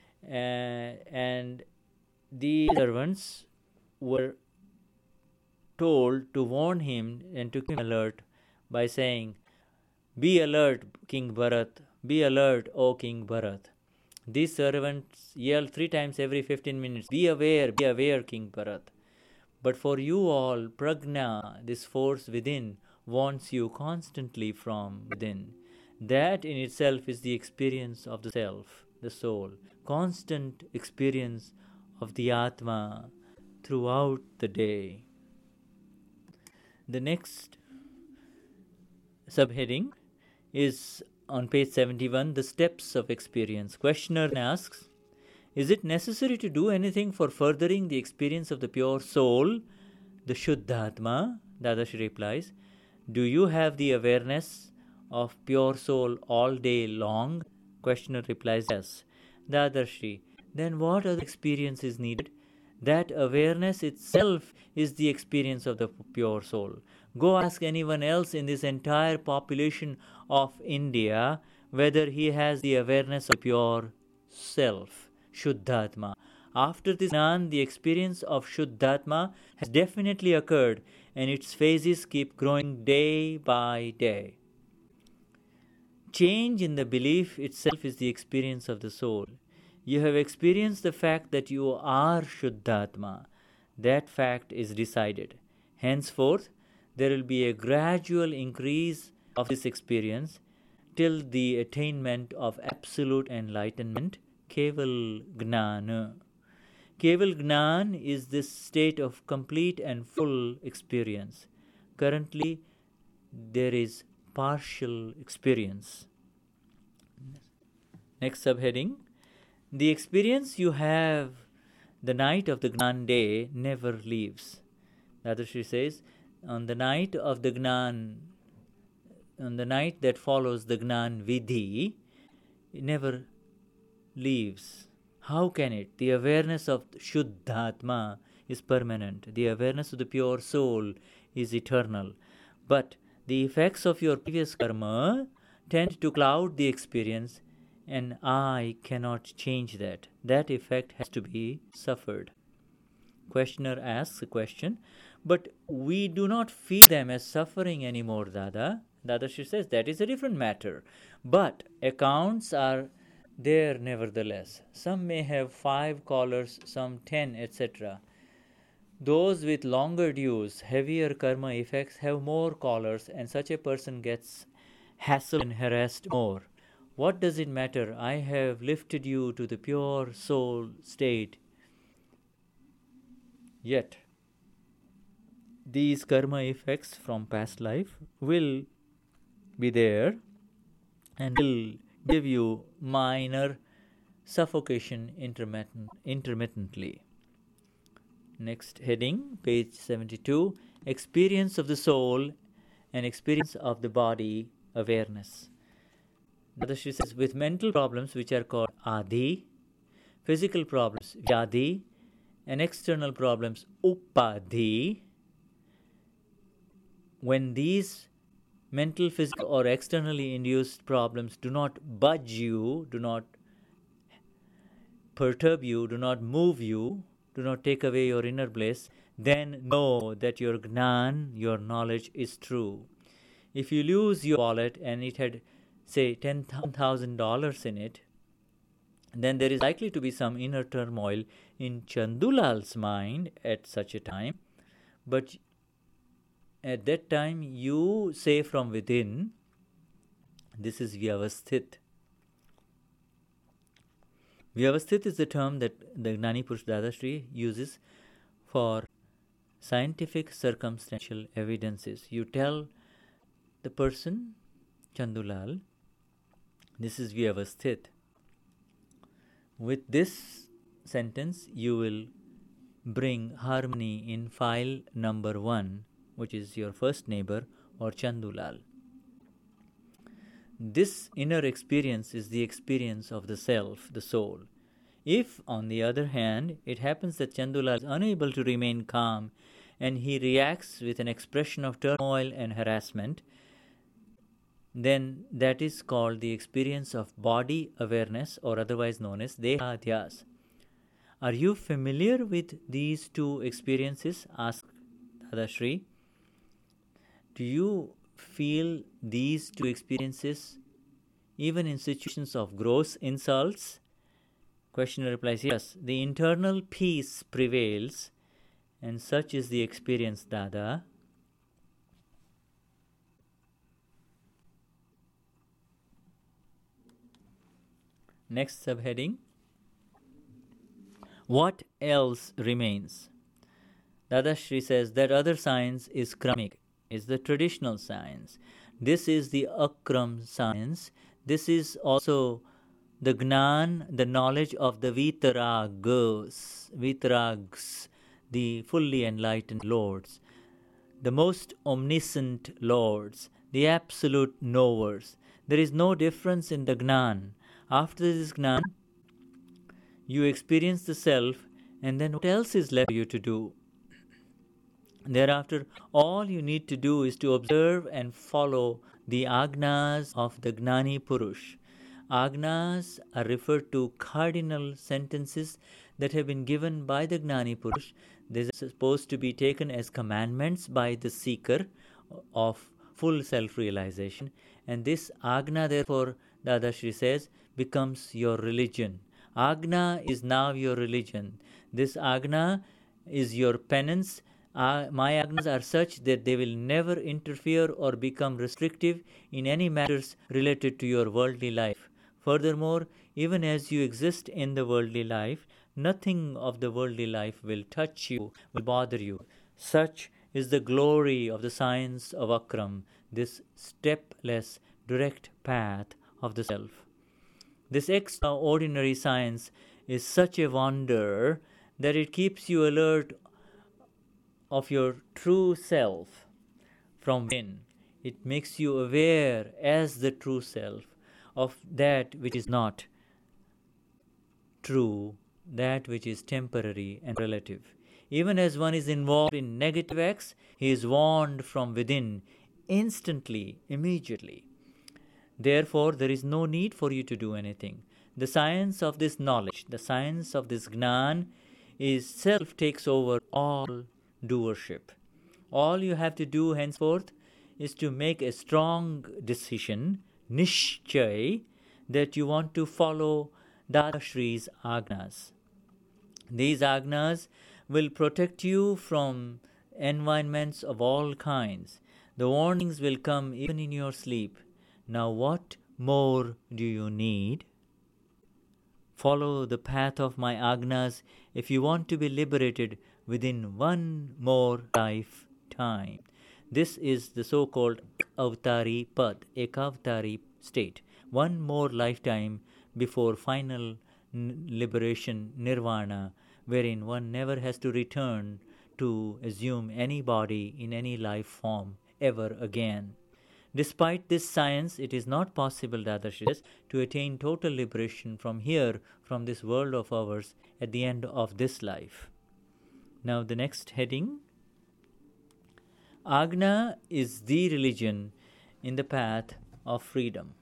and the servants were told to warn him and to keep him alert by saying, "Be alert, King Bharat, be alert, O King Bharat." These servants yell 3 times every 15 minutes, be aware, King Bharat." But for you all, prajna, this force within, warns you constantly from within. That in itself is the experience of the self, the soul, constant experience of the Atma throughout the day. The next subheading is on page 71, the steps of experience. Questioner asks, is it necessary to do anything for furthering the experience of the pure soul, the Shuddhatma? Dadashi replies, do you have the awareness of pure soul all day long? Questioner replies, yes. Dadashi, then what other experience is needed? That awareness itself is the experience of the pure soul. Go ask anyone else in this entire population of India whether he has the awareness of pure self, Shuddhatma. After this Gnan, the experience of Shuddhatma has definitely occurred, and its phases keep growing day by day. Change in the belief itself is the experience of the soul. You have experienced the fact that you are Shuddhatma. That fact is decided. Henceforth, there will be a gradual increase of this experience till the attainment of absolute enlightenment, Keval Gnana. Keval Gnan is this state of complete and full experience. Currently, there is partial experience. Next subheading. The experience you have the night of the Gnan day never leaves. Dadashi says, on the night of the Gnan, on the night that follows the Gnan Vidhi, it never leaves. How can it? The awareness of Shuddhatma is permanent. The awareness of the pure soul is eternal. But the effects of your previous karma tend to cloud the experience, and I cannot change that. That effect has to be suffered. Questioner asks a question, but we do not feel them as suffering anymore, Dada. Dadashi says that is a different matter. But accounts are there nevertheless. Some may have 5 collars, some 10, etc. Those with longer dues, heavier karma effects have more collars, and such a person gets hassled and harassed more. What does it matter? I have lifted you to the pure soul state. Yet, these karma effects from past life will be there and will give you minor suffocation intermittently. Next heading, page 72, experience of the soul and experience of the body awareness. Dadashi says, with mental problems which are called Adi, physical problems Vyadi, and external problems Upadhi, when these mental, physical, or externally induced problems do not budge you, do not perturb you, do not move you, do not take away your inner bliss, then know that your Gnan, your knowledge, is true. If you lose your wallet and it had, say, $10,000 in it, then there is likely to be some inner turmoil in Chandulal's mind at such a time. But at that time, you say from within, this is Vyavasthit. Vyavasthit is the term that the Gnani Purush Dadashi uses for scientific circumstantial evidences. You tell the person, Chandulal, This is Vyavasthit. With this sentence, you will bring harmony in file number 1, which is your first neighbor, or Chandulal. This inner experience is the experience of the self, the soul. If, on the other hand, it happens that Chandulal is unable to remain calm and he reacts with an expression of turmoil and harassment, then that is called the experience of body awareness, or otherwise known as Dehadhyas. Are you familiar with these two experiences? Asked Dadashri. Do you feel these two experiences even in situations of gross insults? Questioner replies, yes. The internal peace prevails, and such is the experience, Dada. Next subheading. What else remains? Dadashri says that other science is kramik, is the traditional science. This is the akram science. This is also the Gnan, the knowledge of the Vitarags, the fully enlightened lords, the most omniscient lords, the absolute knowers. There is no difference in the Gnan. After this Gnan, you experience the self, and then what else is left for you to do? Thereafter, all you need to do is to observe and follow the Agnas of the Gnani Purush. Agnas are referred to cardinal sentences that have been given by the Gnani Purush. They are supposed to be taken as commandments by the seeker of full self-realization. And this Agna, therefore, Dadashri says, becomes your religion. Agna is now your religion. This Agna is your penance. My Agnas are such that they will never interfere or become restrictive in any matters related to your worldly life. Furthermore, even as you exist in the worldly life, nothing of the worldly life will touch you, will bother you. Such is the glory of the science of Akram, this stepless, direct path of the self. This extraordinary science is such a wonder that it keeps you alert of your true self from within. It makes you aware as the true self of that which is not true, that which is temporary and relative. Even as one is involved in negative acts, he is warned from within instantly, immediately. Therefore, there is no need for you to do anything. The science of this knowledge, the science of this Gnan, is self takes over all doership. All you have to do henceforth is to make a strong decision, nishchay, that you want to follow Dadashri's Agnas. These Agnas will protect you from environments of all kinds. The warnings will come even in your sleep. Now what more do you need? Follow the path of my Agnas if you want to be liberated within one more lifetime. This is the so-called Avatari Pad, Ekavatari state. One more lifetime before final liberation, nirvana, wherein one never has to return to assume any body in any life form ever again. Despite this science, it is not possible, Dadarshi says, to attain total liberation from here, from this world of ours, at the end of this life. Now the next heading. Agna is the religion in the path of freedom.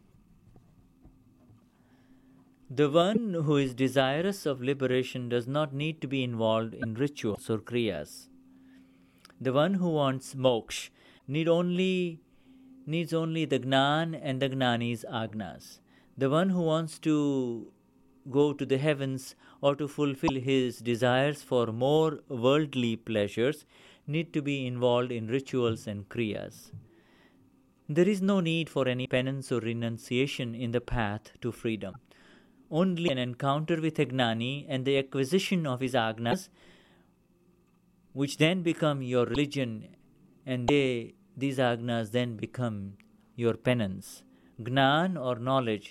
The one who is desirous of liberation does not need to be involved in rituals or kriyas. The one who wants moksha needs only the Gnan and the Gnani's Agnas. The one who wants to go to the heavens or to fulfill his desires for more worldly pleasures need to be involved in rituals and kriyas. There is no need for any penance or renunciation in the path to freedom. Only an encounter with a Gnani and the acquisition of his Agnas, which then become your religion, and these Agnas then become your penance. Gnan or knowledge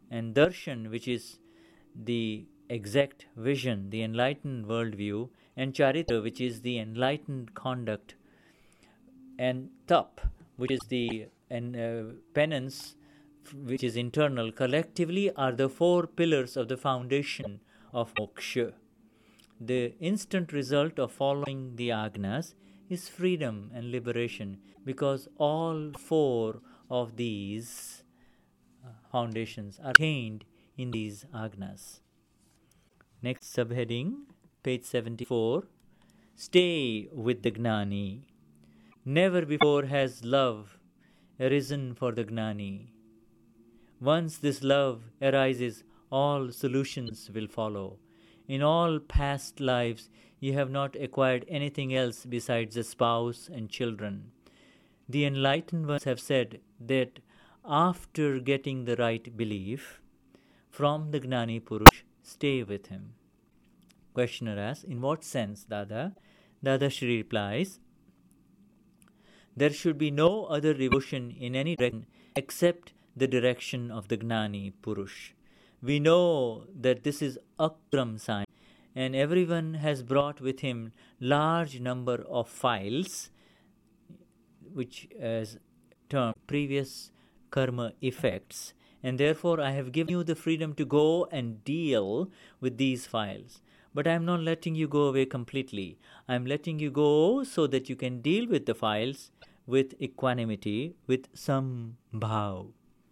and darshan, which is the exact vision, the enlightened worldview, and charitra, which is the enlightened conduct, and tap, which is the penance, which is internal, collectively are the four pillars of the foundation of moksha. The instant result of following the agnas is freedom and liberation, because all four of these foundations are contained in these agnas. Next subheading, page 74. Stay with the Gnani. Never before has love arisen for the Gnani. Once this love arises, all solutions will follow. In all past lives, you have not acquired anything else besides a spouse and children. The enlightened ones have said that after getting the right belief from the Gnani Purush, stay with him. Questioner asks, in what sense, Dada? Dada Shri replies, there should be no other devotion in any direction except the direction of the Gnani Purush. We know that this is Akram sign, and everyone has brought with him large number of files, which is termed previous karma effects, and therefore I have given you the freedom to go and deal with these files. But I am not letting you go away completely. I am letting you go so that you can deal with the files with equanimity, with some bhav.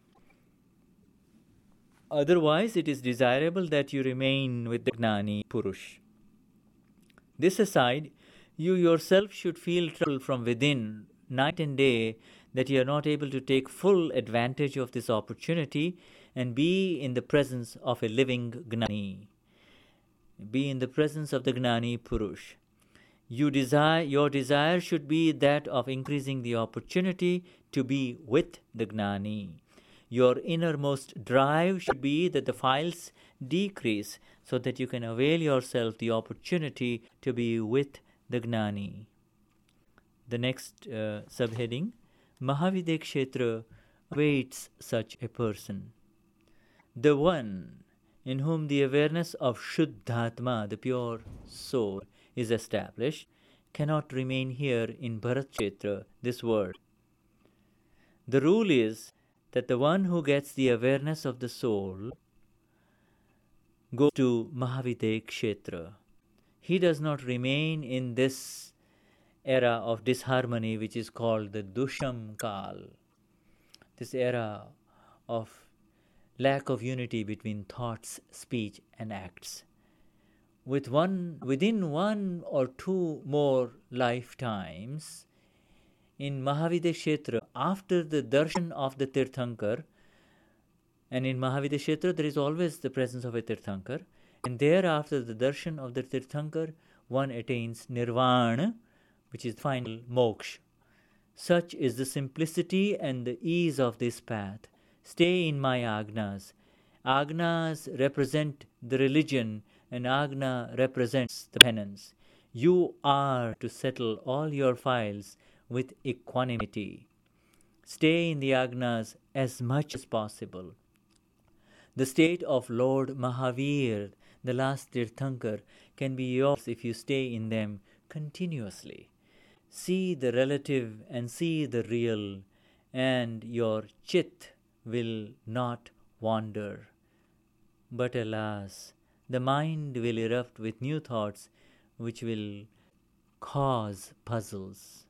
Otherwise, it is desirable that you remain with the Gnani Purush. This aside, you yourself should feel trouble from within, night and day, that you are not able to take full advantage of this opportunity and be in the presence of a living Gnani. Be in the presence of the Gnani Purush. Your desire should be that of increasing the opportunity to be with the Gnani. Your innermost drive should be that the files decrease so that you can avail yourself the opportunity to be with the Gnani. The next subheading, Mahavidya Kshetra awaits such a person. The one in whom the awareness of Shuddhatma, the pure soul, is established, cannot remain here in Bharat Kshetra, this world. The rule is that the one who gets the awareness of the soul goes to Mahavidya Kshetra. He does not remain in this era of disharmony which is called the Dusham Kal, this era of lack of unity between thoughts, speech and acts. Within one or two more lifetimes, in Mahavidya Kshetra, after the darshan of the Tirthankar, and in Mahavidya Kshetra there is always the presence of a Tirthankar, and thereafter the darshan of the Tirthankar, one attains Nirvana, which is final moksha. Such is the simplicity and the ease of this path. Stay in my agnas. Agnas represent the religion and agna represents the penance. You are to settle all your files with equanimity. Stay in the agnas as much as possible. The state of Lord Mahavir, the last Tirthankar, can be yours if you stay in them continuously. See the relative and see the real, and your chit will not wander. But alas, the mind will erupt with new thoughts which will cause puzzles.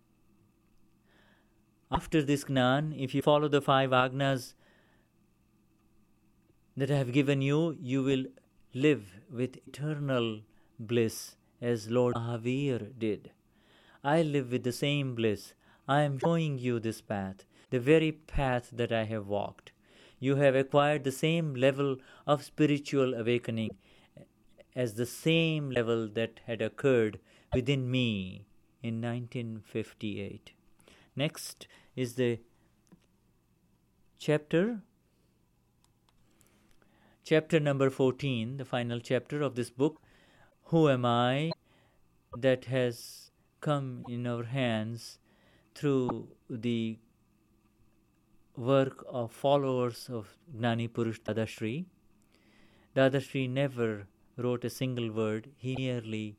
After this Gnan, if you follow the 5 agnas that I have given you, you will live with eternal bliss as Lord Mahavir did. I live with the same bliss. I am showing you this path, the very path that I have walked. You have acquired the same level of spiritual awakening as the same level that had occurred within me in 1958. Next is the chapter number 14, the final chapter of this book, Who Am I, that has come in our hands through the work of followers of Gnani Purush Dadashri. Dadashri never wrote a single word. He merely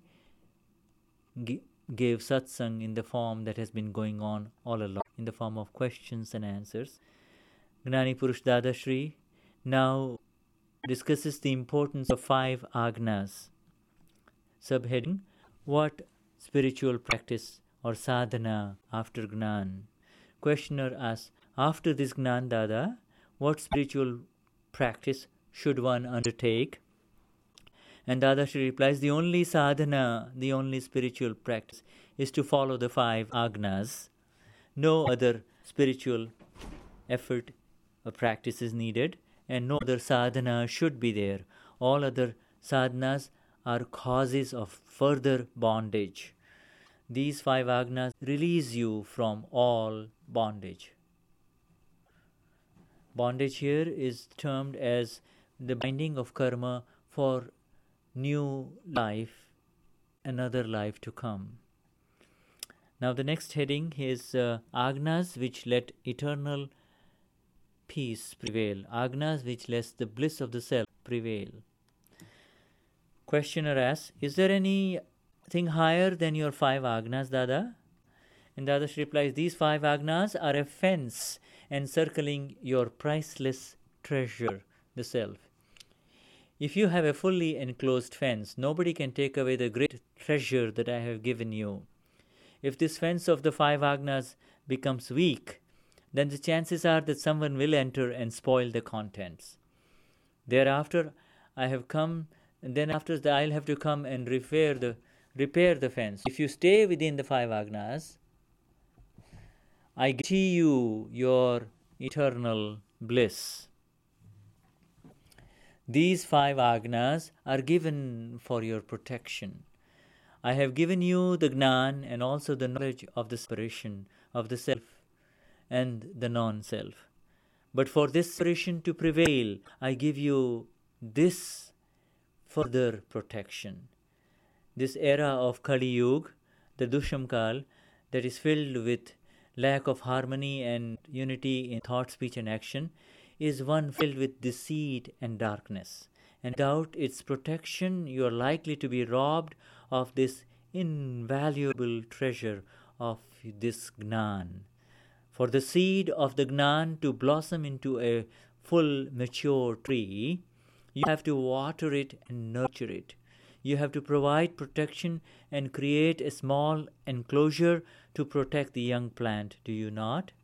gave satsang in the form that has been going on all along, in the form of questions and answers. Gnani Purush Dadashri now discusses the importance of 5 agnas. Subheading: what spiritual practice or sadhana after Gnan? Questioner asks, after this Gnan, Dada, what spiritual practice should one undertake? And Dadashi replies, the only sadhana, the only spiritual practice is to follow the 5 agnas. No other spiritual effort or practice is needed, and no other sadhana should be there. All other sadhanas are causes of further bondage. These 5 agnas release you from all bondage. Bondage here is termed as the binding of karma for new life, another life to come. Now the next heading is agnas which let eternal peace prevail. Agnas which lets the bliss of the self prevail. Questioner asks, is there anything higher than your 5 agnas, Dada? And Dadash replies, these 5 agnas are a fence encircling your priceless treasure, the self. If you have a fully enclosed fence, nobody can take away the great treasure that I have given you. If this fence of the 5 agnas becomes weak, then the chances are that someone will enter and spoil the contents. Thereafter, I'll have to come and repair the fence. If you stay within the 5 agnas, I guarantee you your eternal bliss. These 5 agnas are given for your protection. I have given you the Gnan and also the knowledge of the separation of the self and the non-self. But for this separation to prevail, I give you this further protection. This era of Kali Yuga, the Dushamkal, that is filled with lack of harmony and unity in thought, speech and action, is one filled with deceit and darkness. And without its protection, you are likely to be robbed of this invaluable treasure of this Gnan. For the seed of the Gnan to blossom into a full mature tree, you have to water it and nurture it. You have to provide protection and create a small enclosure to protect the young plant, do you not?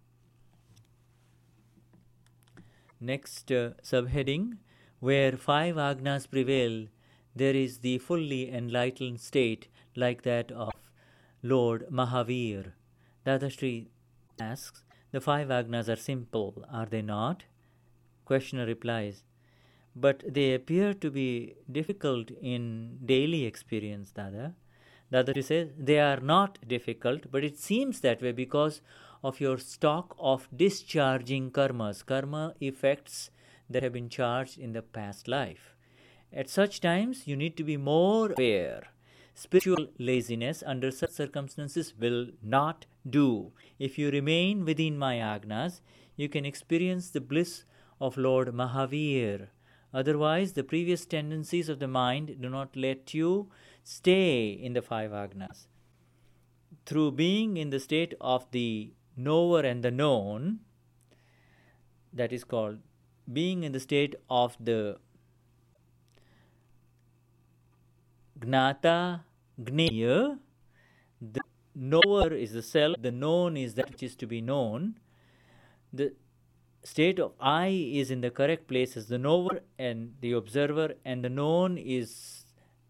Next subheading, where 5 agnas prevail, there is the fully enlightened state like that of Lord Mahavir. Dadashri asks, the 5 agnas are simple, are they not? Questioner replies, but they appear to be difficult in daily experience, Dada. Dadashri says, they are not difficult, but it seems that way because of your stock of discharging karmas, karma effects that have been charged in the past life. At such times, you need to be more aware. Spiritual laziness under such circumstances will not do. If you remain within my agnas, you can experience the bliss of Lord Mahavir. Otherwise, the previous tendencies of the mind do not let you stay in the 5 agnas. Through being in the state of the knower and the known, that is called being in the state of the Gnata, Gneya, the knower is the self, the known is that which is to be known. The state of I is in the correct place as the knower and the observer, and the known is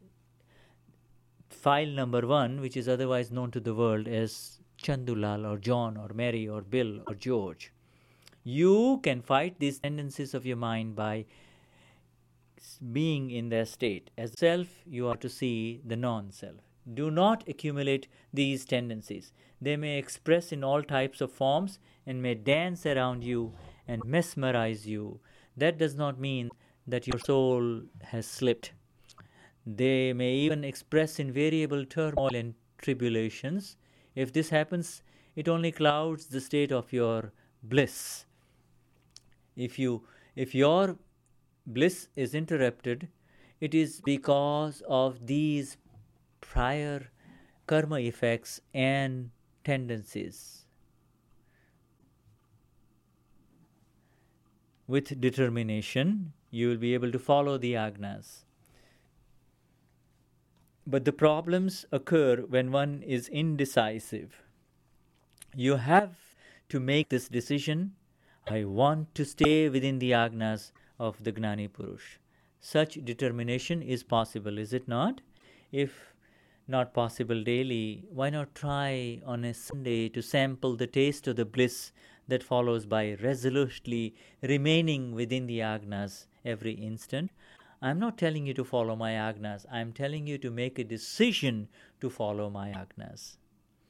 file number 1, which is otherwise known to the world as Chandulal or John or Mary or Bill or George. You can fight these tendencies of your mind by being in their state. As self, you are to see the non-self. Do not accumulate these tendencies. They may express in all types of forms and may dance around you and mesmerize you. That does not mean that your soul has slipped. They may even express in variable turmoil and tribulations. If this happens, it only clouds the state of your bliss. If your bliss is interrupted, it is because of these prior karma effects and tendencies. With determination, you will be able to follow the agnas. But the problems occur when one is indecisive. You have to make this decision. I want to stay within the agnas of the Gnani Purush. Such determination is possible, is it not? If not possible daily, why not try on a Sunday to sample the taste of the bliss that follows by resolutely remaining within the agnas every instant? I'm not telling you to follow my agnas. I'm telling you to make a decision to follow my agnas.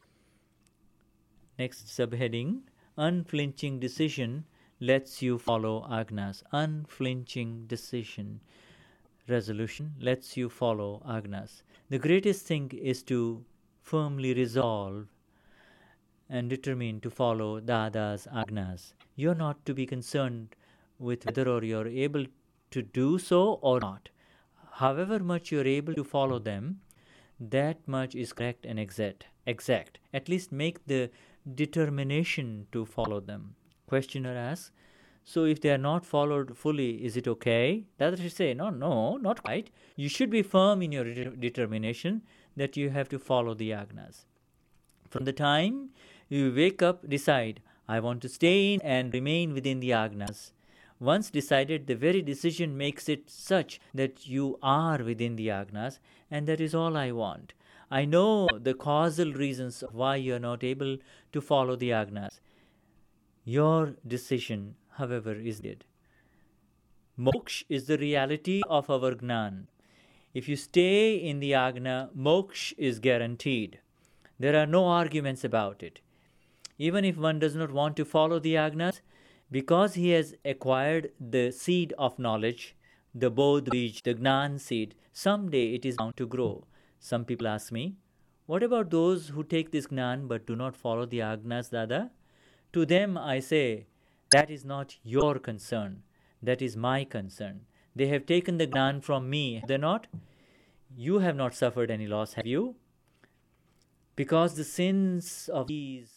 Next subheading, unflinching decision lets you follow agnas. Unflinching decision, resolution lets you follow agnas. The greatest thing is to firmly resolve and determine to follow Dada's agnas. You're not to be concerned with whether or you're able to do so or not. However much you're able to follow them, that much is correct and exact. At least make the determination to follow them. Questioner asks, so if they are not followed fully, is it okay? Dada should say, no, not quite. You should be firm in your determination that you have to follow the agnas. From the time you wake up, decide, I want to stay in and remain within the agnas. Once decided, the very decision makes it such that you are within the agnas, and that is all I want. I know the causal reasons why you are not able to follow the agnas. Your decision, however, is good. Moksha is the reality of our Gnan. If you stay in the agna, moksha is guaranteed. There are no arguments about it. Even if one does not want to follow the agnas, because he has acquired the seed of knowledge, the bodh bij, the Gnan seed, someday it is bound to grow. Some people ask me, what about those who take this Gnan but do not follow the agnas, Dada? To them I say, that is not your concern. That is my concern. They have taken the Gnan from me, have they not? You have not suffered any loss, have you? Because the sins of these